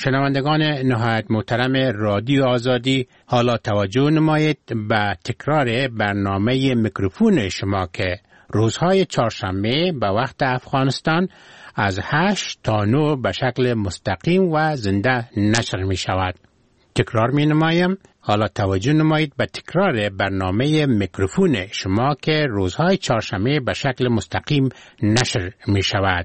شنوندگان نهایت محترم رادیو آزادی، حالا توجه نمایید به تکرار برنامه میکروفون شما که روزهای چهارشنبه به وقت افغانستان از 8 تا 9 به شکل مستقیم و زنده نشر می شود. تکرار می نمایم، حالا توجه نمایید به تکرار برنامه میکروفون شما که روزهای چهارشنبه به شکل مستقیم نشر می شود.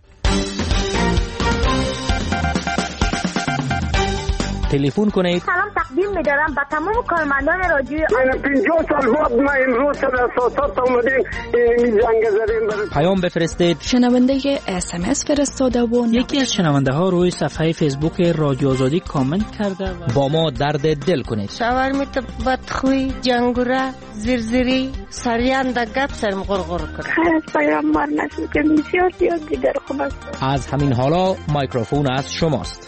تلفن کنید. سلام تقدیم می‌دارم به تمام کارمندان رادیو. من 50 سال بعد ما امروز در اساسات اومدیم این جنگ زدیم. پیام بفرستید. شنونده SMS فرستاده و یکی از شنونده ها روی صفحه فیسبوک رادیو آزادی کامنت کرده و با ما درد دل کنید. شاورمیت بدخوی، جنگوره، زرزری، سریان در گپ سرم غرغر کرد. خیر از پیامبر نسل که بسیار دیگر خوب است. از همین حالا میکروفون از شماست.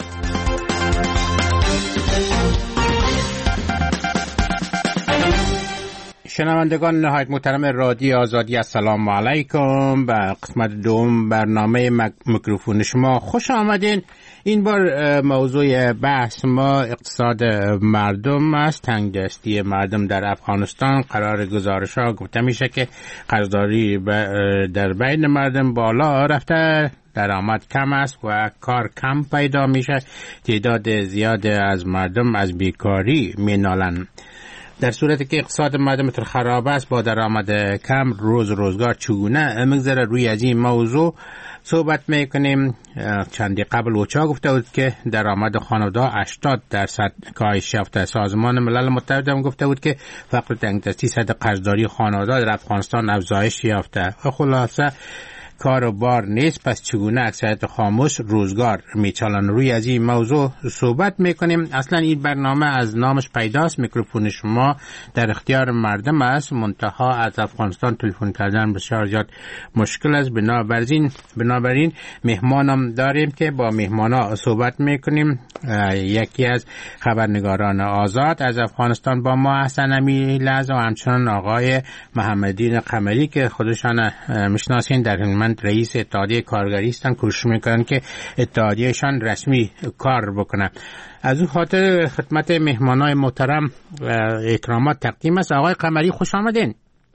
شنوندگان نهایت محترم رادیو آزادی، السلام علیکم. به قسمت دوم برنامه میکروفون شما خوش آمدین. این بار موضوع بحث ما اقتصاد مردم است، تنگدستی مردم در افغانستان. قرار گزارش ها گفته میشه که قرضداری در بین مردم بالا رفته، درآمد کم است و کار کم پیدا میشه، تعداد زیاد از مردم از بیکاری مینالند. در صورتی که اقتصاد مردم خراب است با درآمد کم، روزگار چگونه میگذره؟ روی از این موضوع صحبت میکنیم. چندی قبل اوچا گفته بود که درآمد خانواده 80% کاهش یافته. سازمان ملل متحد هم گفته بود که فقر تنگدستی سطح قرضداری خانواده در افغانستان افزایش یافته. خلاصه کار و بار نیست، پس چگونه اکثریت خاموش روزگار میچالن؟ روی از این موضوع صحبت میکنیم. اصلا این برنامه از نامش پیداست، میکروفون شما در اختیار مردم است، منتها از افغانستان تلفن کردن بسیار زیاد مشکل است. بنابراین مهمانم داریم که با مهمانا صحبت میکنیم. یکی از خبرنگاران آزاد از افغانستان با ما هستن امی لحظه و همچنان آقای محمدین قمری که خودشان میشناسین، در رئیس اتحادیه کارگری هستن، کوشش میکنن که اتحادیهشان رسمی کار بکنه. از اون خاطر خدمت مهمانای محترم احترامات تقدیم است. آقای قمری خوش آمدین.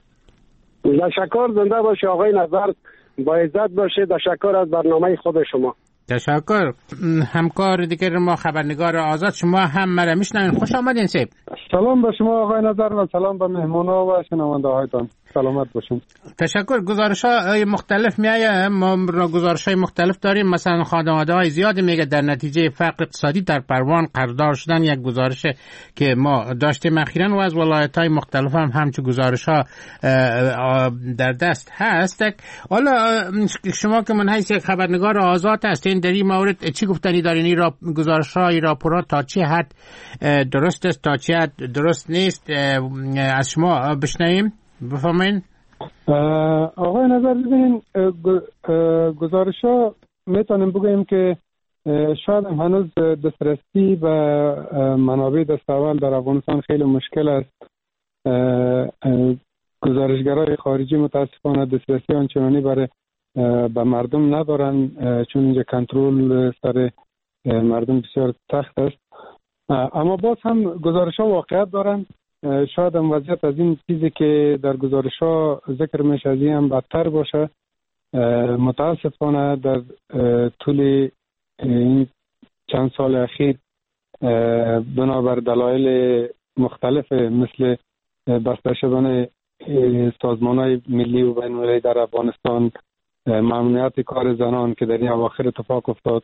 تشکر، زنده باشه آقای نظر، با عزت باشه. تشکر از برنامه خود شما. تشکر. همکار دیگر ما خبرنگار آزاد، شما هم مرا میشنوین. خوش آمدین سیب. سلام به شما آقای نظر و سلام به مهمانا و شنونده هایتان. سلامت باشین. تشکر. گزارش های مختلف میایه، ما گزارش های مختلف داریم. مثلا خانواده های زیادی میگه در نتیجه فقر اقتصادی در پروان قرضدار شدن. یک گزارش که ما داشتیم اخیراً و از ولایت های مختلف هم همچون گزارش ها در دست هست. حالا شما که من حیث یک خبرنگار آزاد هستین، در این مورد چی گفتنی دارین؟ این گزارش های راپورات تا چه حد درست است، تا چه حد درست نیست؟ از شما بشنویم. بفهمین. آقای نظر ببینین، گزارش ها میتونیم بگویم که شاید هنوز دسترسی به منابع دست اول در افغانستان خیلی مشکل است. گزارشگرای خارجی متاسفانه دسترسی آنچنانی برای به مردم ندارن، چون اینجا کنترل سر مردم بسیار سخت است. اما باز هم گزارش ها واقعیت دارن. شاید هم وضعیت از این چیزی که در گزارش ها ذکر میشه از این هم بدتر باشه. متاسفانه در طول این چند سال اخیر بنابر دلایل مختلف مثل بسته شدن سازمان های ملی و بین المللی در افغانستان، ممنوعیت کار زنان که در این اواخر اتفاق افتاد،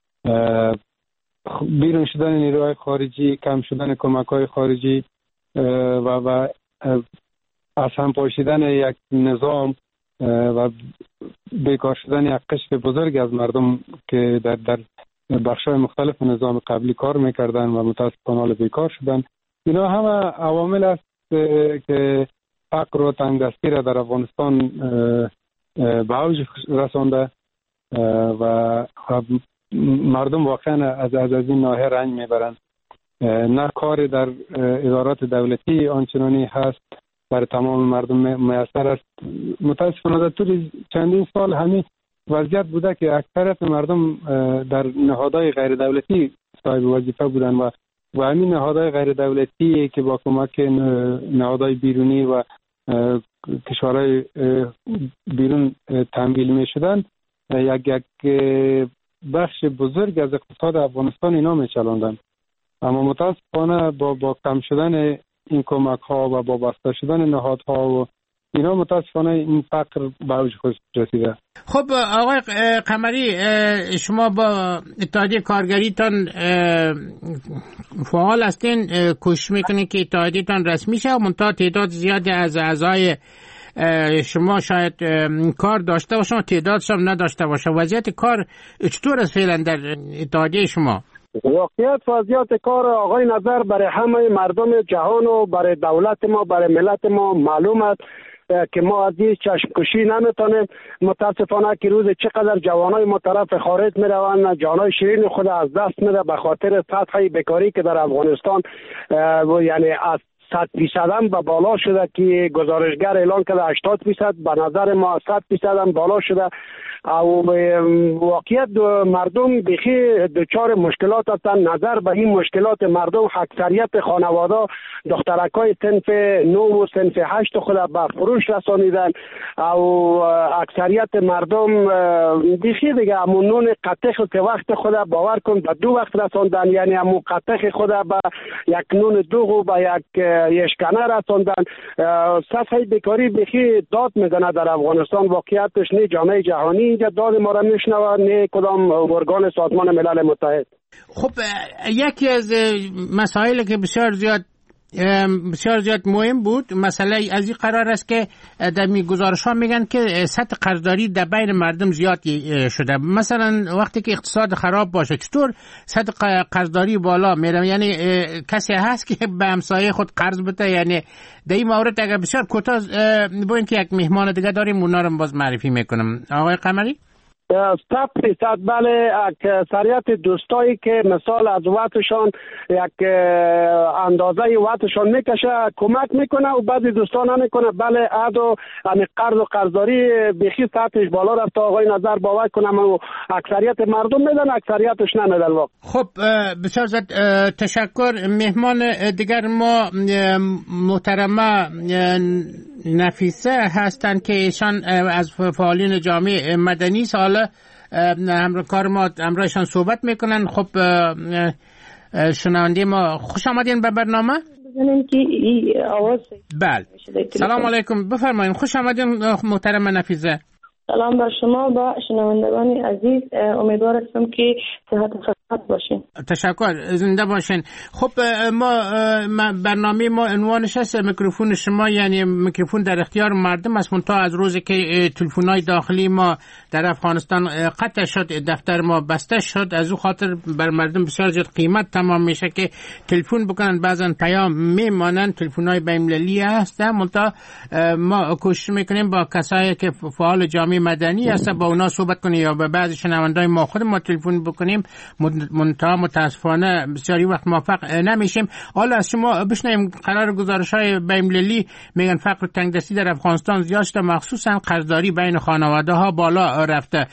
بیرون شدن نیروهای خارجی، کم شدن کمک های خارجی و از هم پاشیدن یک نظام و بیکار شدن یک قشر بزرگ از مردم که در بخش‌های مختلف نظام قبلی کار میکردن و متاسفانه حال بیکار شدن. اینا همه عوامل است که فقر و تنگدستی را در افغانستان به اوج رسانده و مردم واقعا از این ناحیه رنج میبرند. نه کار در ادارات دولتی آنچنانی هست برای تمام مردم میسر است. متاسفانه در طول چندین سال همین وضعیت بوده که اکثریت مردم در نهادهای غیر دولتی صاحب وظیفه بودن و همین نهادهای غیر دولتی که با کمک نهادهای بیرونی و کشورهای بیرون تمویل می شدن یک بخش بزرگ از اقتصاد افغانستان اینا می چلاندن. اما متاسفانه با کم شدن این کمک ها و با بسته شدن نهادها و اینا متاسفانه این فقر به اوج خودش رسیده. خب آقای قمری، شما با اتحادیه کارگریتان فعال هستین، کوشش میکنین که اتحادیه‌تان رسمی شه، منتها تعداد زیادی از اعضای شما شاید کار داشته باشن و تعدادش هم نداشته باشه. وضعیت کار چطور است فعلا در اتحادیه شما؟ واقعیت وضعیت کار آقای نظر برای همه مردم جهان و برای دولت ما، برای ملت ما معلوم است که ما از این چشم کشی نمیتونیم. متاسفانه که روز چقدر جوانای ما طرف خارج میروند، جانای شیرین خود از دست میده به خاطر سطح بیکاری که در افغانستان یعنی از 100% هم به بالا شده که گزارشگر اعلان کرده 80%، به نظر ما 100% هم بالا شده. او واقعیت مردم بخی دچار مشکلات هستند. نظر به این مشکلات مردم، اکثریت خانواده دخترکای صنف 9 و صنف 8 خود به فروش رسانیدن. او اکثریت مردم بخی دیگه همون نون قطخ که وقت خود باور کن به 2 وقت رساندن، یعنی همون قطخ خود به یک نون دوغ و به یک یشکنه رساندن. سطح بیکاری بخی داد میزنه در افغانستان. واقعیتش نه جامعه جهانی اینجا داد ما را میشنوه، نه کدام ارگان سازمان ملل متحد. خب یکی از مسائلی که بسیار زیاد مهم بود، مسئله از این قرار است که در گزارش ها میگن که سطح قرضداری در بین مردم زیاد شده. مثلا وقتی که اقتصاد خراب باشه چطور سطح قرضداری بالا میره؟ یعنی کسی هست که به همسایه خود قرض بده؟ یعنی در این مورد اگر بسیار کوتاه بگوین که یک مهمان دیگه داریم اونا رو باز معرفی میکنم. آقای قمری؟ 100% بله. اکثریت دوستایی که مثال از وقتشان یک اندازه وقتشان میکشه کمک میکنه و بعضی دوستان نمیکنه. بله ادو قرض و قرضداری بخی سطحش بالا رفته آقای نظر، باور کنم و اکثریت مردم میدن، اکثریتش نمیدن. خب بسیار زیاد تشکر. مهمان دیگر ما محترمه نفیسه هستند که ایشان از فعالین جامعه مدنی سال کار ما همراهشان صحبت میکنن. خب شنونده ما خوش آمدین به برنامه. بله سلام علیکم، بفرمایید. خوش آمدین محترم نفیسه. سلام بر شما و شنوندگان عزیز، امیدوار هستم که صحت و سلامت باشین. تشکر، زنده باشین. خب ما برنامه ما عنوانش هست میکروفون شما، یعنی میکروفون در اختیار مردم است. منتها از روزی که تلفن‌های داخلی ما در افغانستان قطع شد، دفتر ما بسته شد، از او خاطر بر مردم بسیار زیاد قیمت تمام میشه که تلفن بکنن، بعضا پیام میمانن. تلفن‌های بین‌المللی هست، منتها ما کوشش میکنیم با کسایی که فعال جامعه مدنی هست با اونا صحبت کنیم یا به بعضی شنوندای ما خود ما تلفن بکنیم. منتها متاسفانه بسیاری وقت موفق نمیشیم. حالا از شما بشنویم. قرار گزارش‌های بین‌المللی میگن فقر و تنگدستی در افغانستان زیاد شده، مخصوصا قرضداری بین خانواده‌ها بالا رفته.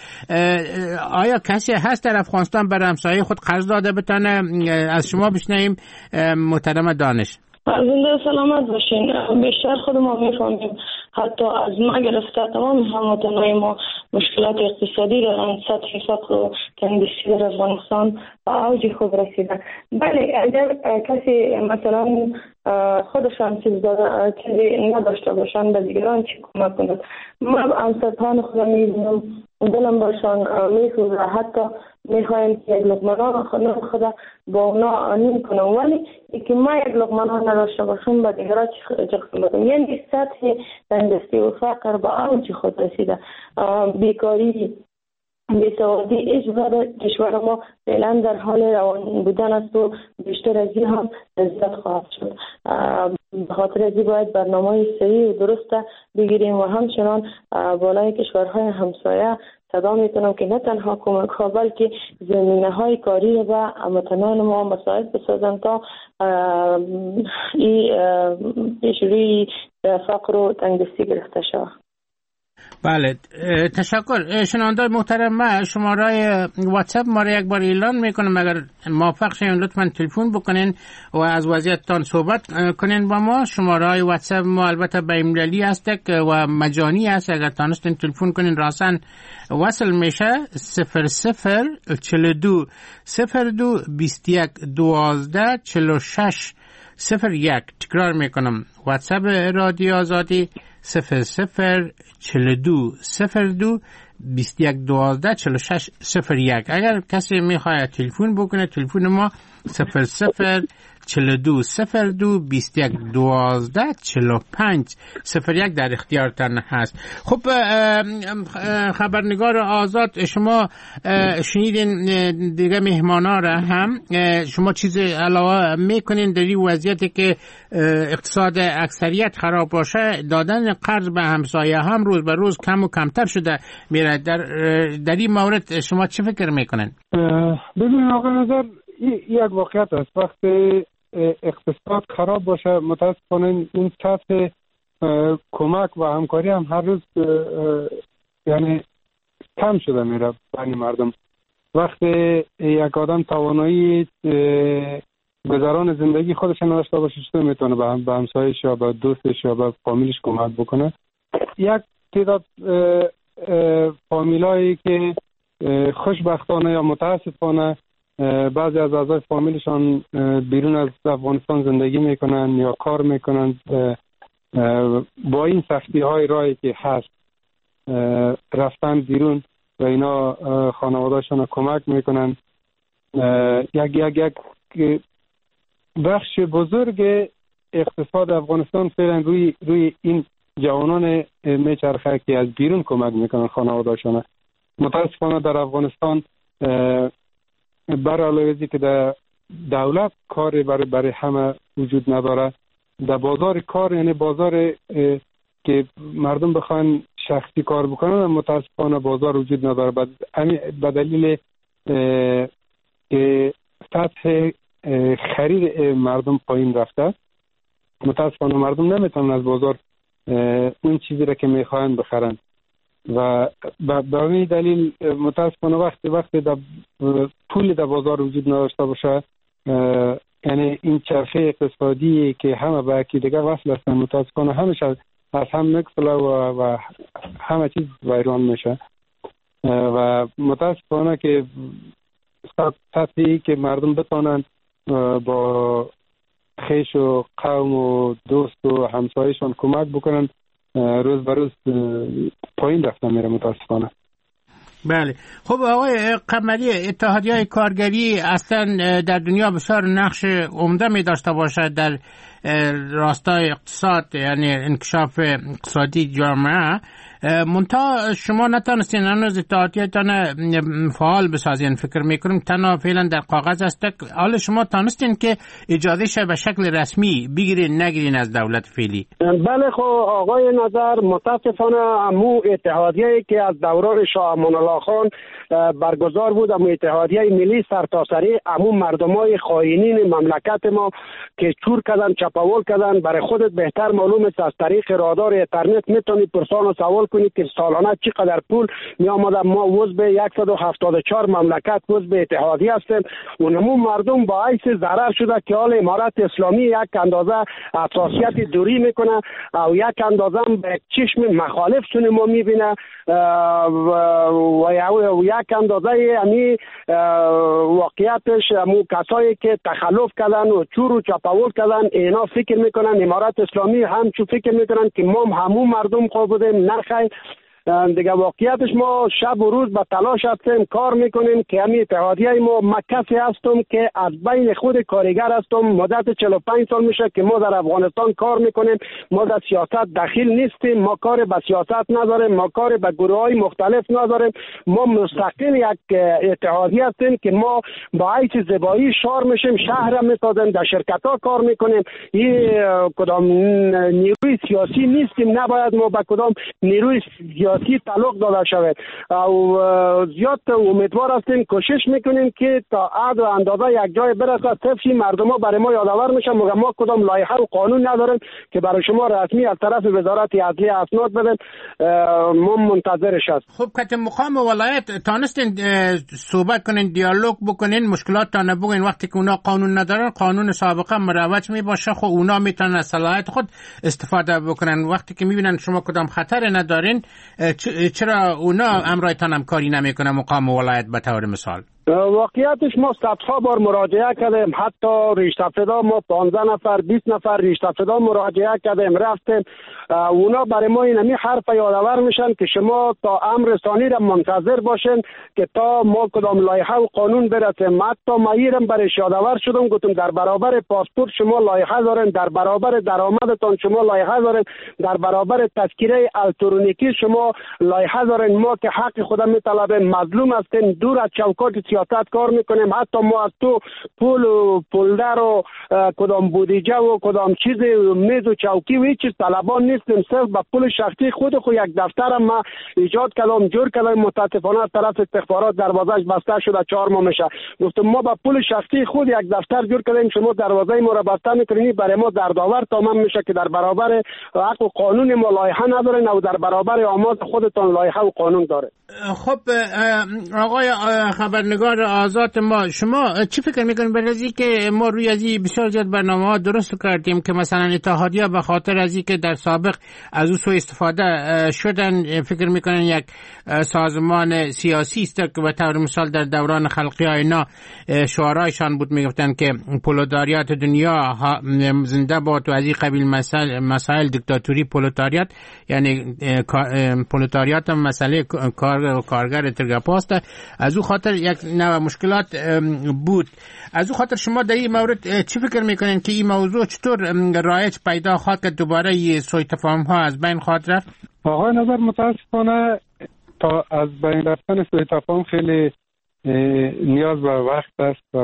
آیا کسی هست در افغانستان برای همسایه خود قرض داده بتونه؟ از شما بشنویم محترم دانش. زنده سلامت باشین. بیشتر خود ما میفهمیم، حتی از ما گرفته تمام هموطنان ما مشکلات اقتصادی دارن. سطح فقر و تنگدستی در افغانستان به اوج خود رسیده. بله اگر کسی مثلا خودشان چیزی نداشته باشن به دیگران چی کمک کند؟ ما همسران خود میبینم دلم باشان میسوزه، حتی میخوایم که یک لقمه نان خود با اونا نیم کنم، ولی که ما یک لقمه نان نداشته باشم به دیگران چی کنم؟ یعنی سطح تنگدستی و فقر به اوج خود رسیده. بیکاری، بیسوادی اجبار کشور ما فعلا در حال روان بودن است و بیشتر از این هم زیاد خواهد شد. به خاطر از این باید برنامه صحیح و درست بگیریم و همچنان بالای کشورهای همسایه صدا میکنم که نه تنها کمک ها بلکه زمینه های کاری و هموطنان ما مساعد بسازن تا این پیشروی فقر و تنگدستی گرفته شود. بله تشکر. شنوندای محترم، من شماره واتساپ ما را یک بار اعلان میکنم، اگر موافق شین لطفا تلفن بکنین و از وضعیتتان صحبت کنین با ما. شماره واتساپ ما البته بین‌المللی است و مجانی است، اگر تانستین تلفن کنین راسن وصل میشه. 0042 02 21 12 46 01. تکرار میکنم، واتساپ رادیو آزادی 0042 02 21 12 46 01. اگر کسی میخواد تلفن بکنه، تلفن ما 0042 02 21 12 45 01 در اختیارتان هست. خب خبرنگار آزاد، شما شنیدین دیگه مهمانا را هم، شما چیز علاوه میکنین در این وضعیتی که اقتصاد اکثریت خراب باشه؟ دادن قرض به همسایه هم روز به روز کم و کمتر شده میره. در این مورد شما چه فکر میکنین؟ ببینید آقای نظر، یک واقعیت است. وقتی اقتصاد خراب باشه متاسفانه این سطح کمک و همکاری هم هر روز یعنی کم شده میره بین مردم. وقتی یک آدم توانایی گذران زندگی خودش نداشته باشه، چطور میتونه به همسایه‌اش یا به دوستش یا به فامیلش کمک بکنه؟ یک تعداد فامیلایی که خوشبختانه یا متاسفانه بعضی از اعضای فامیلشان بیرون از افغانستان زندگی میکنن یا کار میکنن، با این سختی های راهی که هست رفتن بیرون و اینا خانوادهشان کمک میکنن. یک بخش بزرگ اقتصاد افغانستان فعلا روی این جوانان میچرخه که از بیرون کمک میکنن خانوادهشان. متاسفانه در افغانستان برای که در دولت کاری برای همه وجود نداره، در بازار کار، یعنی بازار که مردم بخوان شخصی کار بکنن، متاسفانه بازار وجود نداره. به دلیل که سطح خرید مردم پایین رفته، متاسفانه مردم نمیتونن از بازار اون چیزی را که میخواین بخرن و به این دلیل متاسفانه وقتی پول در بازار وجود نداشته باشه، یعنی این چرخه اقتصادی که همه به یکی دیگه وصل هستن، متاسفانه همش از هم میگسله و همه چیز ویران میشه و متاسفانه که سطحی که مردم بتونن با خیش و قوم و دوست و همسایشان کمک بکنن، روز به روز پایین رفته میره متاسفانه. بله. خب آقای قمری، اتحادیه کارگری اصلا در دنیا بسیار نقش عمده می داشته باشد در راستای اقتصاد، یعنی انکشاف اقتصادی جامعه. منتها شما نتانستین هنوز اتحادیه‌تان فعال بسازین. فکر میکنم تنها فعلا در کاغذ است. حالا شما تانستین که اجازهش به شکل رسمی بگیرین نگیرین از دولت فعلی؟ بله. خب آقای نظر، متاسفانه امو اتحادیه‌ای که از دوران شاه امان الله خان برگزار بود، امو اتحادیه ملی سرتاسری، امو مردمای خائنین مملکت ما که چور کردن، چپاول کردن، برای خودت بهتر معلوم است از طریق رادار اینترنت میتونی پرسان و سوال کنید که سالانه چقدر پول می آمده. ما عضو 174 مملکت عضو اتحادیه هستیم. اونمون مردم با عیس ضرر شده که حال امارت اسلامی یک اندازه اساسیت دوری میکنه و یک اندازه به چشم مخالف سن ما میبینه و یک اندازه امی واقعیتش امو کسایی که تخلف کردن و چور و چپاول کردن، اینا فکر میکنن امارت اسلامی همچون فکر میکنن که ما همون مردم خوب بودیم. نخیر دیگه، واقعیتش ما شب و روز به تلاش هستیم، کار میکنیم که همین اتحادیه ما کسی هستم که از بین خود کارگر هستم. مدت 45 سال میشه که ما در افغانستان کار میکنیم. ما در سیاست دخیل نیستیم، ما کار به سیاست نداریم، ما کار به گروه های مختلف نداریم. ما مستقل یک اتحادیه هستیم که ما با حیث زیبایی شعار میشیم، شهر میسازیم، در شرکت ها کار میکنیم. این کدام نیروی سیاسی نیستیم، نباید ما به کدام نیروی سیاسی تعلق داده شود و زیاد امیدوار هستیم، کوشش میکنیم که تا حد و اندازه یک جای برسه. طفشی مردم ها برای ما یادآور میشن، مگر ما کدام لایحه و قانون نداریم که برای شما رسمی از طرف وزارت عدلیه اسناد بدن. ما منتظرش هست. خب کت مقام ولایت تانستین صحبت کنین، دیالوگ بکنین، مشکلات تا نبگین. وقتی که اونا قانون ندارن، قانون سابقه مروج می باشه، خب اونا میتونن از صلاحیت خود استفاده بکنن. وقتی که میبینن شما کدام خطر ندارین، چرا اونا امرایتان هم کاری نمیکنه مقام ولایت به طور مثال؟ واقعیتش ما صدها بار مراجعه کردیم، حتی ریشتفدا ما 15 نفر 20 نفر ریشتفدا مراجعه کردیم، رفتیم. اونا برای ما اینمی حرف یادآور میشن که شما تا امر ثانی را منتظر باشین که تا ما کدام لایحه و قانون برسیم. حتی ما ایرم برایش یادآور شدم، گفتم در برابر پاسپورت شما لایحه دارین، در برابر درآمدتان شما لایحه دارین، در برابر تذکره الکترونیکی شما لایحه دارین. ما که حق خودم میطلبیم، مظلوم هستیم، دور از چوکات سیاست کار میکنیم. حتی ما از تو پول و پولدر و کدام بودجه و کدام چیز میز و چوکی و هیچ چیز طلبان نیستیم. صرف با پول شخصی خود یک دفتر ما ایجاد کردم، جور کردم. متاسفانه از طرف استخبارات دروازه‌اش بسته شده، 4 ماه میشه. گفتم ما با پول شخصی خود یک دفتر جور کردیم، شما دروازه ما را بسته میکنید. برای ما دردآور تمام میشه که در برابر حق و قانون ما لایحه ندارین و در برابر آماز خودتان لایحه و قانون داره. خب آقای خبرنگار آزاد، ما شما چی فکر میکنید برای از که ما روی از بسیار زیاد برنامه‌ها درست کردیم که مثلا اتحادیه به خاطر از که در سابق از او سوء استفاده شدن، فکر میکنن یک سازمان سیاسی است که به طور مثال در دوران خلقی ها اینا شعارایشان بود، میگفتن که پولداریات دنیا زنده باد و از این قبیل مسائل دیکتاتوری پولداریات، یعنی پولداریات هم مسئله کارگر ترگپاست. از او خاطر یک نوع مشکلات بود. از او خاطر شما در این مورد چی فکر میکنین که این موضوع چطور رایج پیدا خواهد که دوباره سوء تفاهم ها از بین خواهد رفت؟ آقای نظر متاسفانه تا از بین رفتن سوء تفاهم خیلی نیاز به وقت است و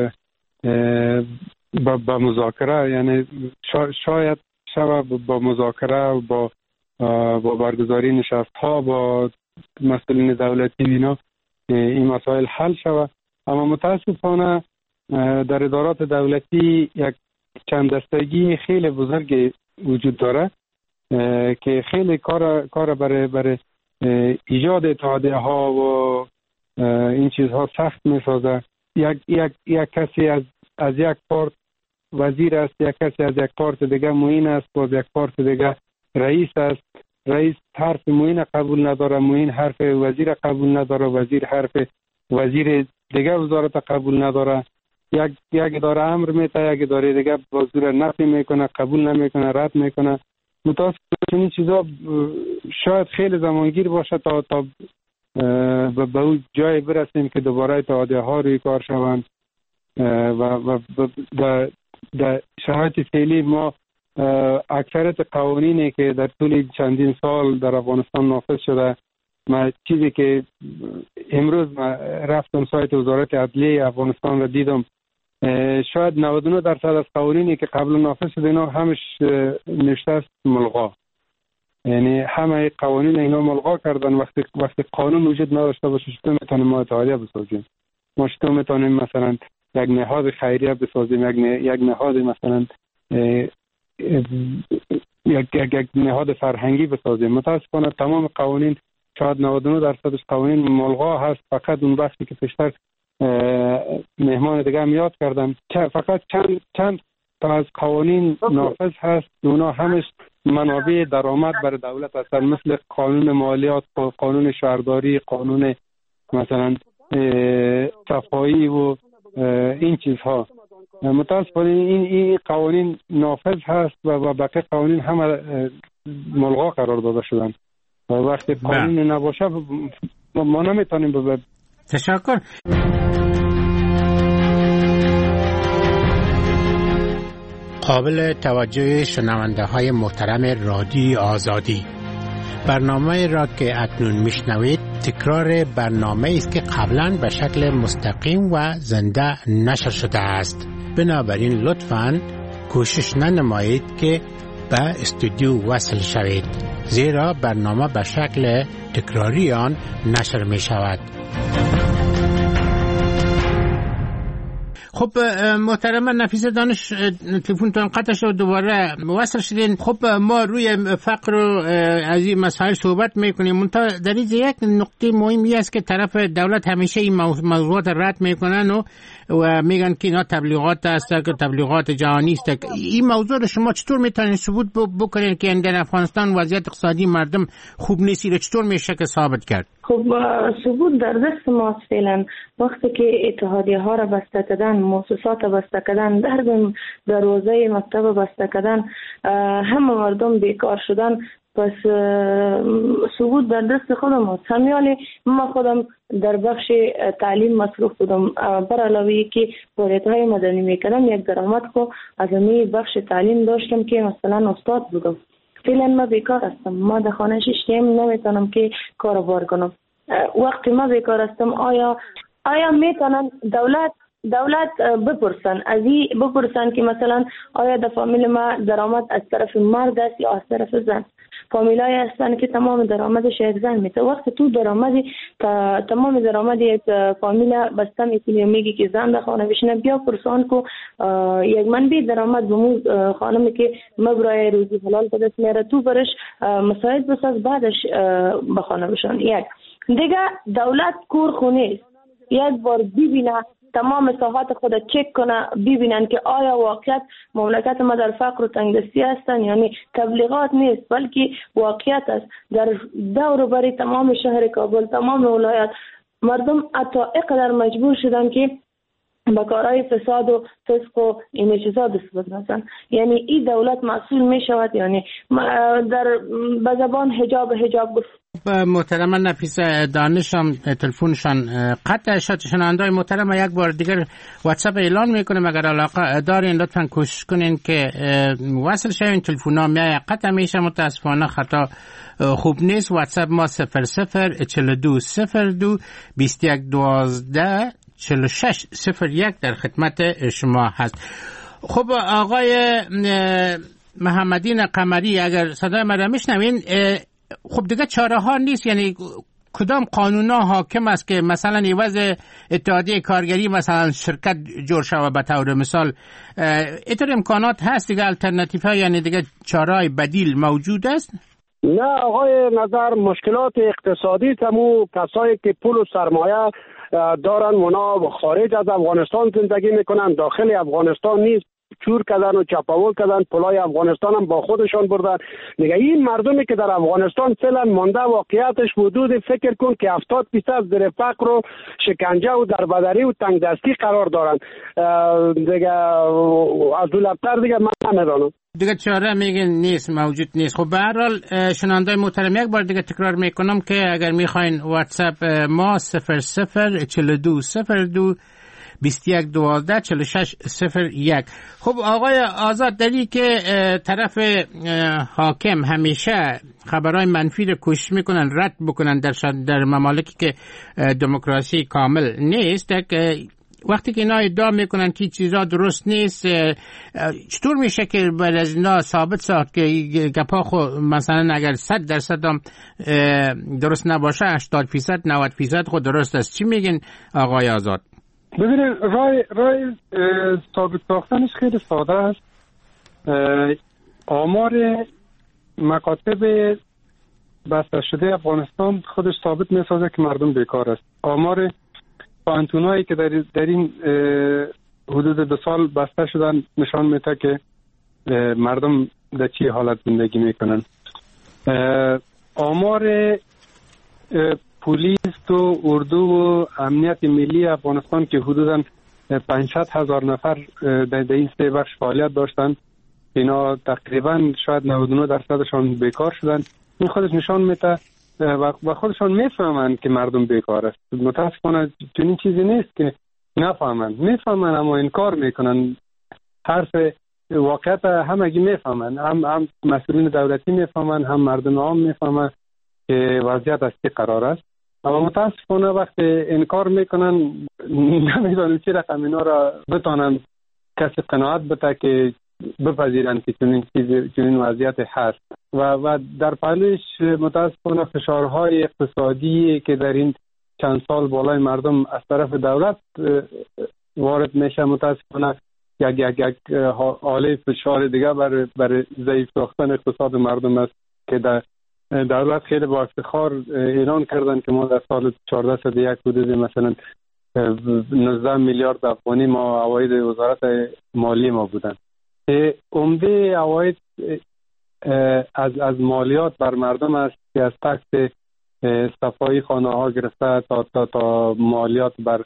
با مذاکره، یعنی شاید شب با مذاکره و با برگزاری نشست ها با مسئولین دولتی اینا این مسائل حل شود. اما متاسفانه در ادارات دولتی یک چند دستگی خیلی بزرگ وجود داره که خیلی کار برای ایجاد اتحادیه ها و این چیزها سخت می سازه. یک کسی از یک پارت وزیر است، یک کسی از یک پارت دیگه معین است، باز یک پارت دیگه رئیس است. رئیس حرف معین قبول نداره، معین حرف وزیر قبول نداره، وزیر حرف وزیر دیگه وزارت قبول نداره. یک اداره امر میته، یک اداره دیگه بازور نفی میکنه، قبول نمیکنه، رد میکنه. متاسفانه این چیزا شاید خیلی زمانگیر باشه تا به اون جای برسیم که دوباره اتحادیه ها روی کار شوند و در شرایط فعلی ما اکثریت قوانینی که در طول چندین سال در افغانستان نافذ شده، ما چیزی که امروز ما رفتم سایت وزارت عدلیه افغانستان و دیدم، شاید 99% از قوانینی که قبل نافذ شده اینا همش نوشته است ملغا. یعنی همه قوانین اینا ملغا کردن. وقتی قانون وجود نداشته باشه چطور میتونیم ما اتحادیه بسازیم؟ ما چطور میتونیم مثلا یک نهاد خیریه بسازیم، یک نهاد مثلا یک نهاد فرهنگی بسازیم؟ متاسفانه تمام قوانین، شاید 99% قوانین ملغا هست. فقط اون بخشی که پیشتر مهمان دیگه هم یاد کردم، فقط چند تا از قوانین نافذ هست. اونا همش منابع درآمد برای دولت هستن، مثل قانون مالیات، قانون شهرداری، قانون مثلا صفایی و این چیزها. متاسفانه این قوانین نافذ هست و باقی قوانین همه ملغا قرار داده شدن و وقتی قانون نباشه ما نمیتونیم. تشکر. قابل توجه شنونده های محترم رادیو آزادی، برنامه را که اکنون میشنوید تکرار برنامه است که قبلا به شکل مستقیم و زنده نشر شده است. بنابراین لطفاً کوشش ننمایید که به استودیو وصل شوید. زیرا برنامه به شکل تکراری آن نشر می شود. خب محترم نفیسه دانش، تلفنتون قطع شد، دوباره وصل شدین. خب ما روی فقر و از این مسائل صحبت میکنیم، منتها در این یک نقطه مهمی است که طرف دولت همیشه این موضوعات رد میکنن و میگن که اینا تبلیغات است، که تبلیغات جهانی است. این موضوع رو شما چطور میتونید ثبوت بکنین که در افغانستان وضعیت اقتصادی مردم خوب نیست؟ رو چطور میشه که ثابت کرد؟ خب ثبوت در دست ماست فعلا. وقتی که اتحادیه ها را بسته کردن، مؤسسات بسته کردن، دروازه مکتب بسته کردن، همه مردم بیکار شدن، پس ثبوت در دست خودم است. همیالی من خودم در بخش تعلیم مصروف بودم، بر علاوه که فعالیت‌های مدنی میکردم، یک درآمد کو از این بخش تعلیم داشتم که مثلا استاد بودم. فعلا ما بیکار هستم، ما در خانه ششتیم، نمیتونم که کاروبار کنم. وقتی ما بیکار هستم، آیا میتونن دولت بپرسن که مثلا آیا در فامیل ما درآمد از طرف مرد است یا از طرف زن؟ فامیلای هستن که تمام درآمدش یک زن میته. وقتی تو تمام درآمد یک فامیل بسته میکنی و میگی که زن در خانه بشینه، بیا پرسان کو یک منبع درآمد بموز خانمی که مبرای روزی حلال به دست میاره، تو برش مساعد بساز، بعدش به خانه بشان. یک دیگه دولت کور خونه یک بار ببینه، تمام ساحات خود چک کنه، ببینن که آیا واقعیت مملکت ما در فقر و تنگدستی هستن، یعنی تبلیغات نیست بلکه واقعیت است. در دور و بر تمام شهر کابل، تمام ولایت، مردم حتی اینقدر مجبور شدن که با کارهای فساد و فسق و این چیزا دست بزنن. یعنی این دولت مسئول می شود، یعنی در به زبان حجاب گفت. محترم نفیسه دانش هم تلفنشان قطع شد. شنونده‌های محترم یک بار دیگر واتساپ اعلان میکنم، اگر علاقه دارین لطفا کوشش کنین که وصل شوین. تلفن‌ها میای قطع میشه، متاسفانه خطا خوب نیست. واتساپ ما 004202 2112 4601 در خدمت شما هست. خب آقای محمدین قمری، اگر صدای من را میشنوین، خب دیگه چاره ها نیست، یعنی کدام قانونا حاکم است که مثلا ایواز اتحادیه کارگری مثلا شرکت جور شود به طور مثال؟ اینطور امکانات هست دیگه؟ الٹرناتیو ها یعنی دیگه چاره بدیل موجود است؟ نه آقای نظر، مشکلات اقتصادی تمو کسایی که پول و سرمایه دارن اونا خارج از افغانستان زندگی میکنن، داخل افغانستان نیست. چور کردن و چپاول کردن، پولای افغانستان هم با خودشان بردن. دیگه این مردمی که در افغانستان فعلا مانده، واقعیتش حدود فکر کن که 70% در فقر و شکنجه و دربدری و تنگ دستی قرار دارن. دیگه از دولت‌تر دیگه من نمیدانم. دیگه چاره میگن نیست، موجود نیست. خب به هر حال شنونده محترم یک بار دیگه تکرار میکنم که اگر میخواین واتساپ ما 004202 2112 4601. خب آقای آزاد، دلیل که طرف حاکم همیشه خبرهای منفی رو کوشش میکنن رد بکنن در ممالکی که دموکراسی کامل نیست، وقتی که اینا ادعا میکنن که چیزا درست نیست، چطور میشه که بعد از اینا ثابت ساخت که گپا خو مثلا اگر 100% هم درست نباشه 80% 90% خود درست است؟ چی میگین آقای آزاد؟ ببینید رای ثابت ساختنش خیلی ساده است. آمار مکاتب بسته شده افغانستان خودش ثابت میسازه که مردم بیکار است. آمار پانتونایی که در این حدود 2 سال بسته شدن نشان میده که مردم در چه حالت زندگی میکنن. آمار پلیس و اردو و امنیت ملی افغانستان که حدوداً 500,000 نفر در این 3 بخش فعالیت داشتن، اینا تقریباً شاید 99%شان بیکار شدن. این خودش نشان میده و خودشان میفهمن که مردم بیکار است. متاسفانه چنین چیزی نیست که نفهمن، میفهمن اما انکار میکنن. حرف واقعیت همگی میفهمن، هم مسئولین دولتی میفهمن، هم مردم عام میفهمن که وضعیت از چه قرار است. اما متاسفانه وقتی انکار میکنن نمیدونن چه رقم اینا را بتانن کسی قناعت بده که بپذیرند که چنین وضعیت هست و در پهلوش متاسفانه فشارهای اقتصادی که در این چند سال بالای مردم از طرف دولت وارد میشه متاسفانه یک حاله فشار دیگه برای ضعیف ساختن اقتصاد مردم است که در دولت خیلی با افتخار اعلان کردن که ما در سال 1401 حدود مثلا 19 میلیارد افغانی ما عواید وزارت مالی ما بودن. عمده عواید از مالیات بر مردم است که از تکس صفایی خانه ها گرفته تا مالیات بر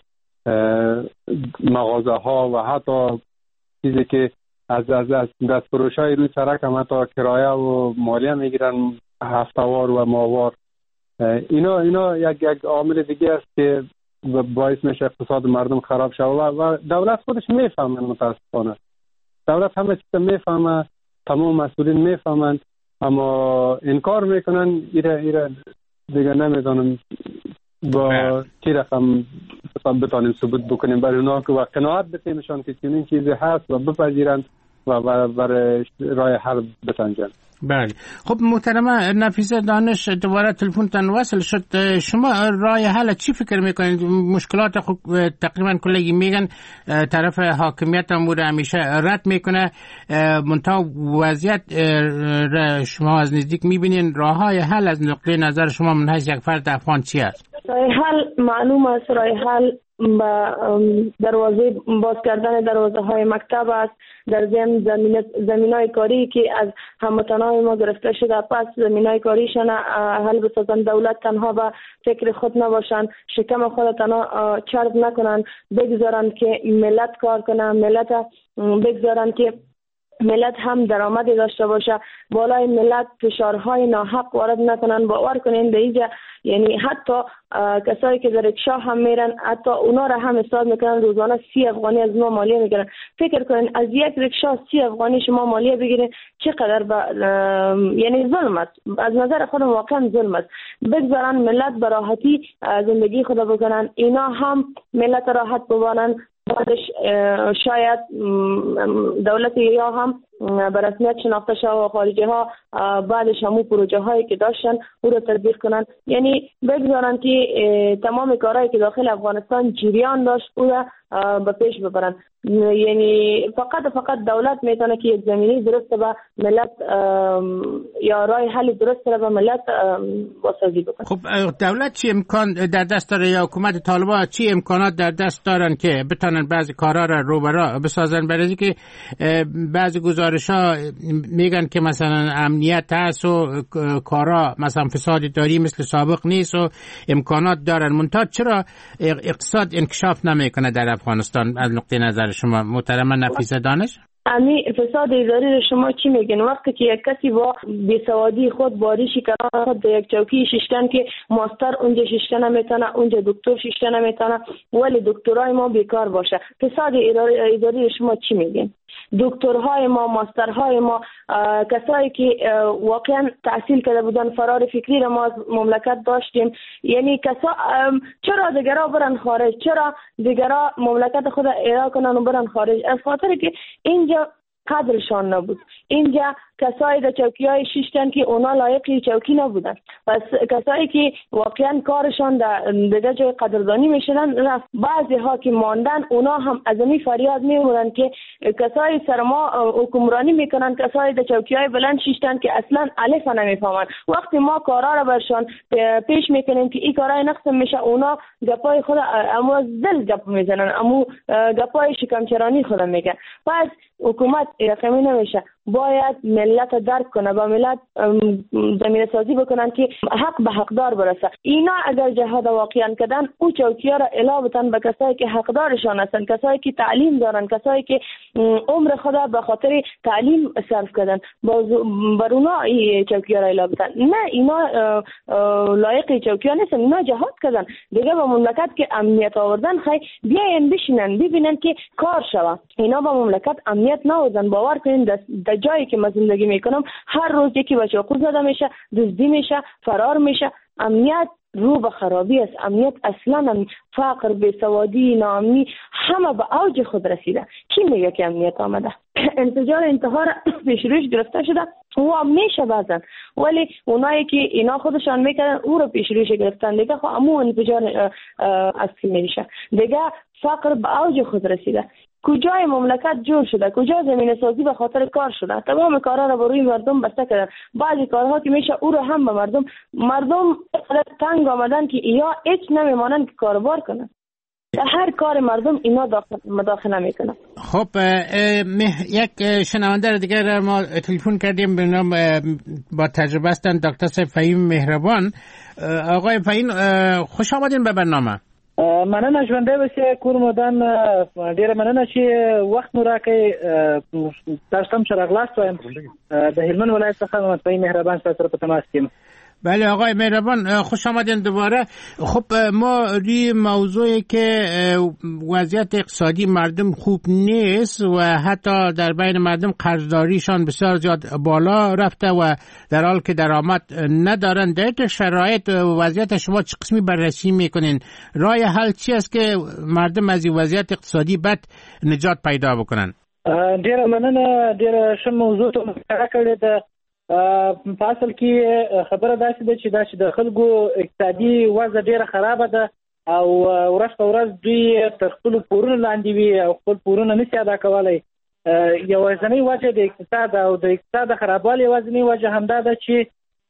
مغازه ها و حتی چیزی که از دست فروش های روی سرک هم حتی کرایه و مالیه میگیرن هفتهوار و ماهوار. اینا یک عامل دیگه است که باعث میشه اقتصاد مردم خراب شود و دولت خودش میفهمه. متاسفانه دولت همه چیز میفهمه، تمام مسئولین میفهمند، اما انکار میکنن. ایره دیگه نمیدونم با چی رقم بتانیم ثبوت بکنیم برای اونا که و قناعت بتیمشان که چنین چیزی هست و بپذیرند و برای راه حل بسنجند. بله. خب محترمه نفیسه دانش، دوباره تلفنتان وصل شد. شما راه حل چی فکر میکنید؟ مشکلات خب تقریبا کلگی میگن طرف حاکمیت هم بوده همیشه رد میکنه، منتها وضعیت شما از نزدیک میبینین. راه های حل از نقطه نظر شما من حیث یک فرد افغان چی است؟ راه حل معلوم است، راه حل با دروازه باز کردن دروازه های مکتب است، در زمینای کاری که از هموطنان ما گرفته شده، پس زمینای کاریشان حل بسازن. دولت تنها به فکر خود نباشند، شکم خود تنها چرب نکنند، بگذارند که ملت کار کنند، بگذارند که ملت هم درآمدی داشته باشه، بالای ملت فشارهای ناحق وارد نکنن. باور کنین به اینجا یعنی حتی کسایی که در رکشا هم میرن، حتی اونا را هم حساب میکنن روزانه 30 افغانی از ما مالیه میگیرن. فکر کنین از یک رکشا 30 افغانی شما مالیه بگیرین چقدر یعنی ظلم است. از نظر خودم واقعا ظلم است. بگذارن ملت به راحتی زندگی خود بکنن، اینا هم ملت راحت ببانن. بعدش شاید دولت یا هم به رسمیت شناخته شده و خارجی ها بعدش همون پروژه هایی که داشتن او رو تطبیق کنن. یعنی بگذارن که تمام کارهایی که داخل افغانستان جریان داشت او را به پیش ببرن. یعنی فقط دولت میتونه که یک زمینی درست به ملت یا راه حل درست به ملت واسازی بکنه. خب دولت چی امکان در دست داره یا حکومت طالبان چی امکانات در دست دارن که بتونن بعضی کارا را روبرا بسازن؟ برای که بعضی گزارش‌ها میگن که مثلا امنیت هست و کارا مثلا فساد داری مثل سابق نیست و امکانات دارن، منتها چرا اقتصاد انکشاف نمیکنه در افغانستان از نقطه نظر شما محترمه نفیسه دانش؟ امی فساد اداری رو شما چی میگین؟ وقتی که یک کسی با بیسوادی خود باریشی کردن خود در یک چوکی ششتن که ماستر اونجا ششتن نمیتونه، اونجا دکتر ششتن نمیتونه، ولی دکترای ما بیکار باشه. فساد اداری رو شما چی میگین؟ دکترهای ما، ماسترهای ما، کسایی که واقعا تحصیل کرده بودن، فرار فکری را ما از مملکت داشتیم. یعنی چرا دیگرها برن خارج؟ چرا دیگرها مملکت خود اداره کنن و برن خارج؟ از خاطر که اینجا قدرشان نبود. اینجا کسایی در چوکی‌های شیشتن که اونا لایق چوکی نبودن. پس کسایی که واقعا کارشان در جای قدردانی میشدن رفت. بعضی ها که ماندن اونا هم از این فریاد میمونن که کسایی سر ما حکمرانی میکنن، کسایی در چوکی‌های بلند شیشتن که اصلا الف نمیفهمن. وقتی ما کارا را برشان پیش میکنیم که این کارای نقص میشه، اونا گپای خود اما از دل گپ میزنن، اما گپای شکمچرانی خود میگن. پس حکومت رقمی نمیشه، باید ملت درک کنه، با ملت زمینه سازی بکنن که حق به حقدار برسه. اینا اگر جهاد واقعا کردن او چوکی‌ها را الا بتن به کسایی که حقدارشان هستن، کسایی که تعلیم دارن، کسایی که عمر خدا به خاطر تعلیم صرف کردن، بر اونا این چوکی‌ها را الا بتن. نه، اینا لایق چوکی‌ها نیستن، اینا جهاد کردن دیگه به مملکت که امنیت آوردن. خیلی بیاین بشینن ببینن که کار شوه. اینا به مملکت امنیت نآوردن. باور کنین در جایی که من زندگی میکنم هر روز یکی به چاقو زده میشه، دزدی میشه، فرار میشه. امنیت رو به خرابی است. امنیت اصلا فقر، بیسوادی، ناامنی همه به اوج خود رسیده. کی میگه که امنیت آمده؟ انفجار انتحار پیش روش گرفته شده و میشه بعضن، ولی اونایی که اینا خودشان میکنن او رو پیش روش گرفتن دیگه خب امو انفجار اصلی میشه دیگه. فقر به اوج خود رسیده. کجای مملکت جور شده، کجا زمین سازی به خاطر کار شده، تمام کارها رو روی مردم بسته کردن. بعضی کارها که میشه او رو هم به مردم تنگ آمدن که یا هیچ نمیمانن که کاربار کنن. هر کار مردم اینا مداخله میکنن. خب یک شنونده دیگر ما تلفن کردیم به نام با تجربه هستن دکتر فهیم مهربان. آقای فهیم خوش آمدین به برنامه. مننه ژوندی اوسئ کور مودان. ډیره مننه چې وخت مو راکړی. تاسو هم چې راغلاست وایم. د هلمند ولایت څخه محمد فهیم مهربان سره په تماس یم. بله آقای مهربان خوش آمدین دوباره. خب ما روی موضوعی که وضعیت اقتصادی مردم خوب نیست و حتی در بین مردم قرضداریشان بسیار زیاد بالا رفته و در حال که درآمد ندارن، در این شرایط وضعیت شما چه قسمی بررسی میکنین؟ راه حل چی است که مردم از این وضعیت اقتصادی بد نجات پیدا بکنن؟ ډیره مننه. ډیره ښه موضوع ته مطرح کړې ده. په اصل کې خبره داسې ده چې د خلکو اقتصادي وضع ډیره خرابه ده او ورځ په ورځ دوی تر خپلو پورونو لاندې وي او خپل پورونه نشي ادا کولی. یوازینۍ وجه د اقتصاد او د اقتصاد د خرابوالي یوازینۍ وجه همدا ده چې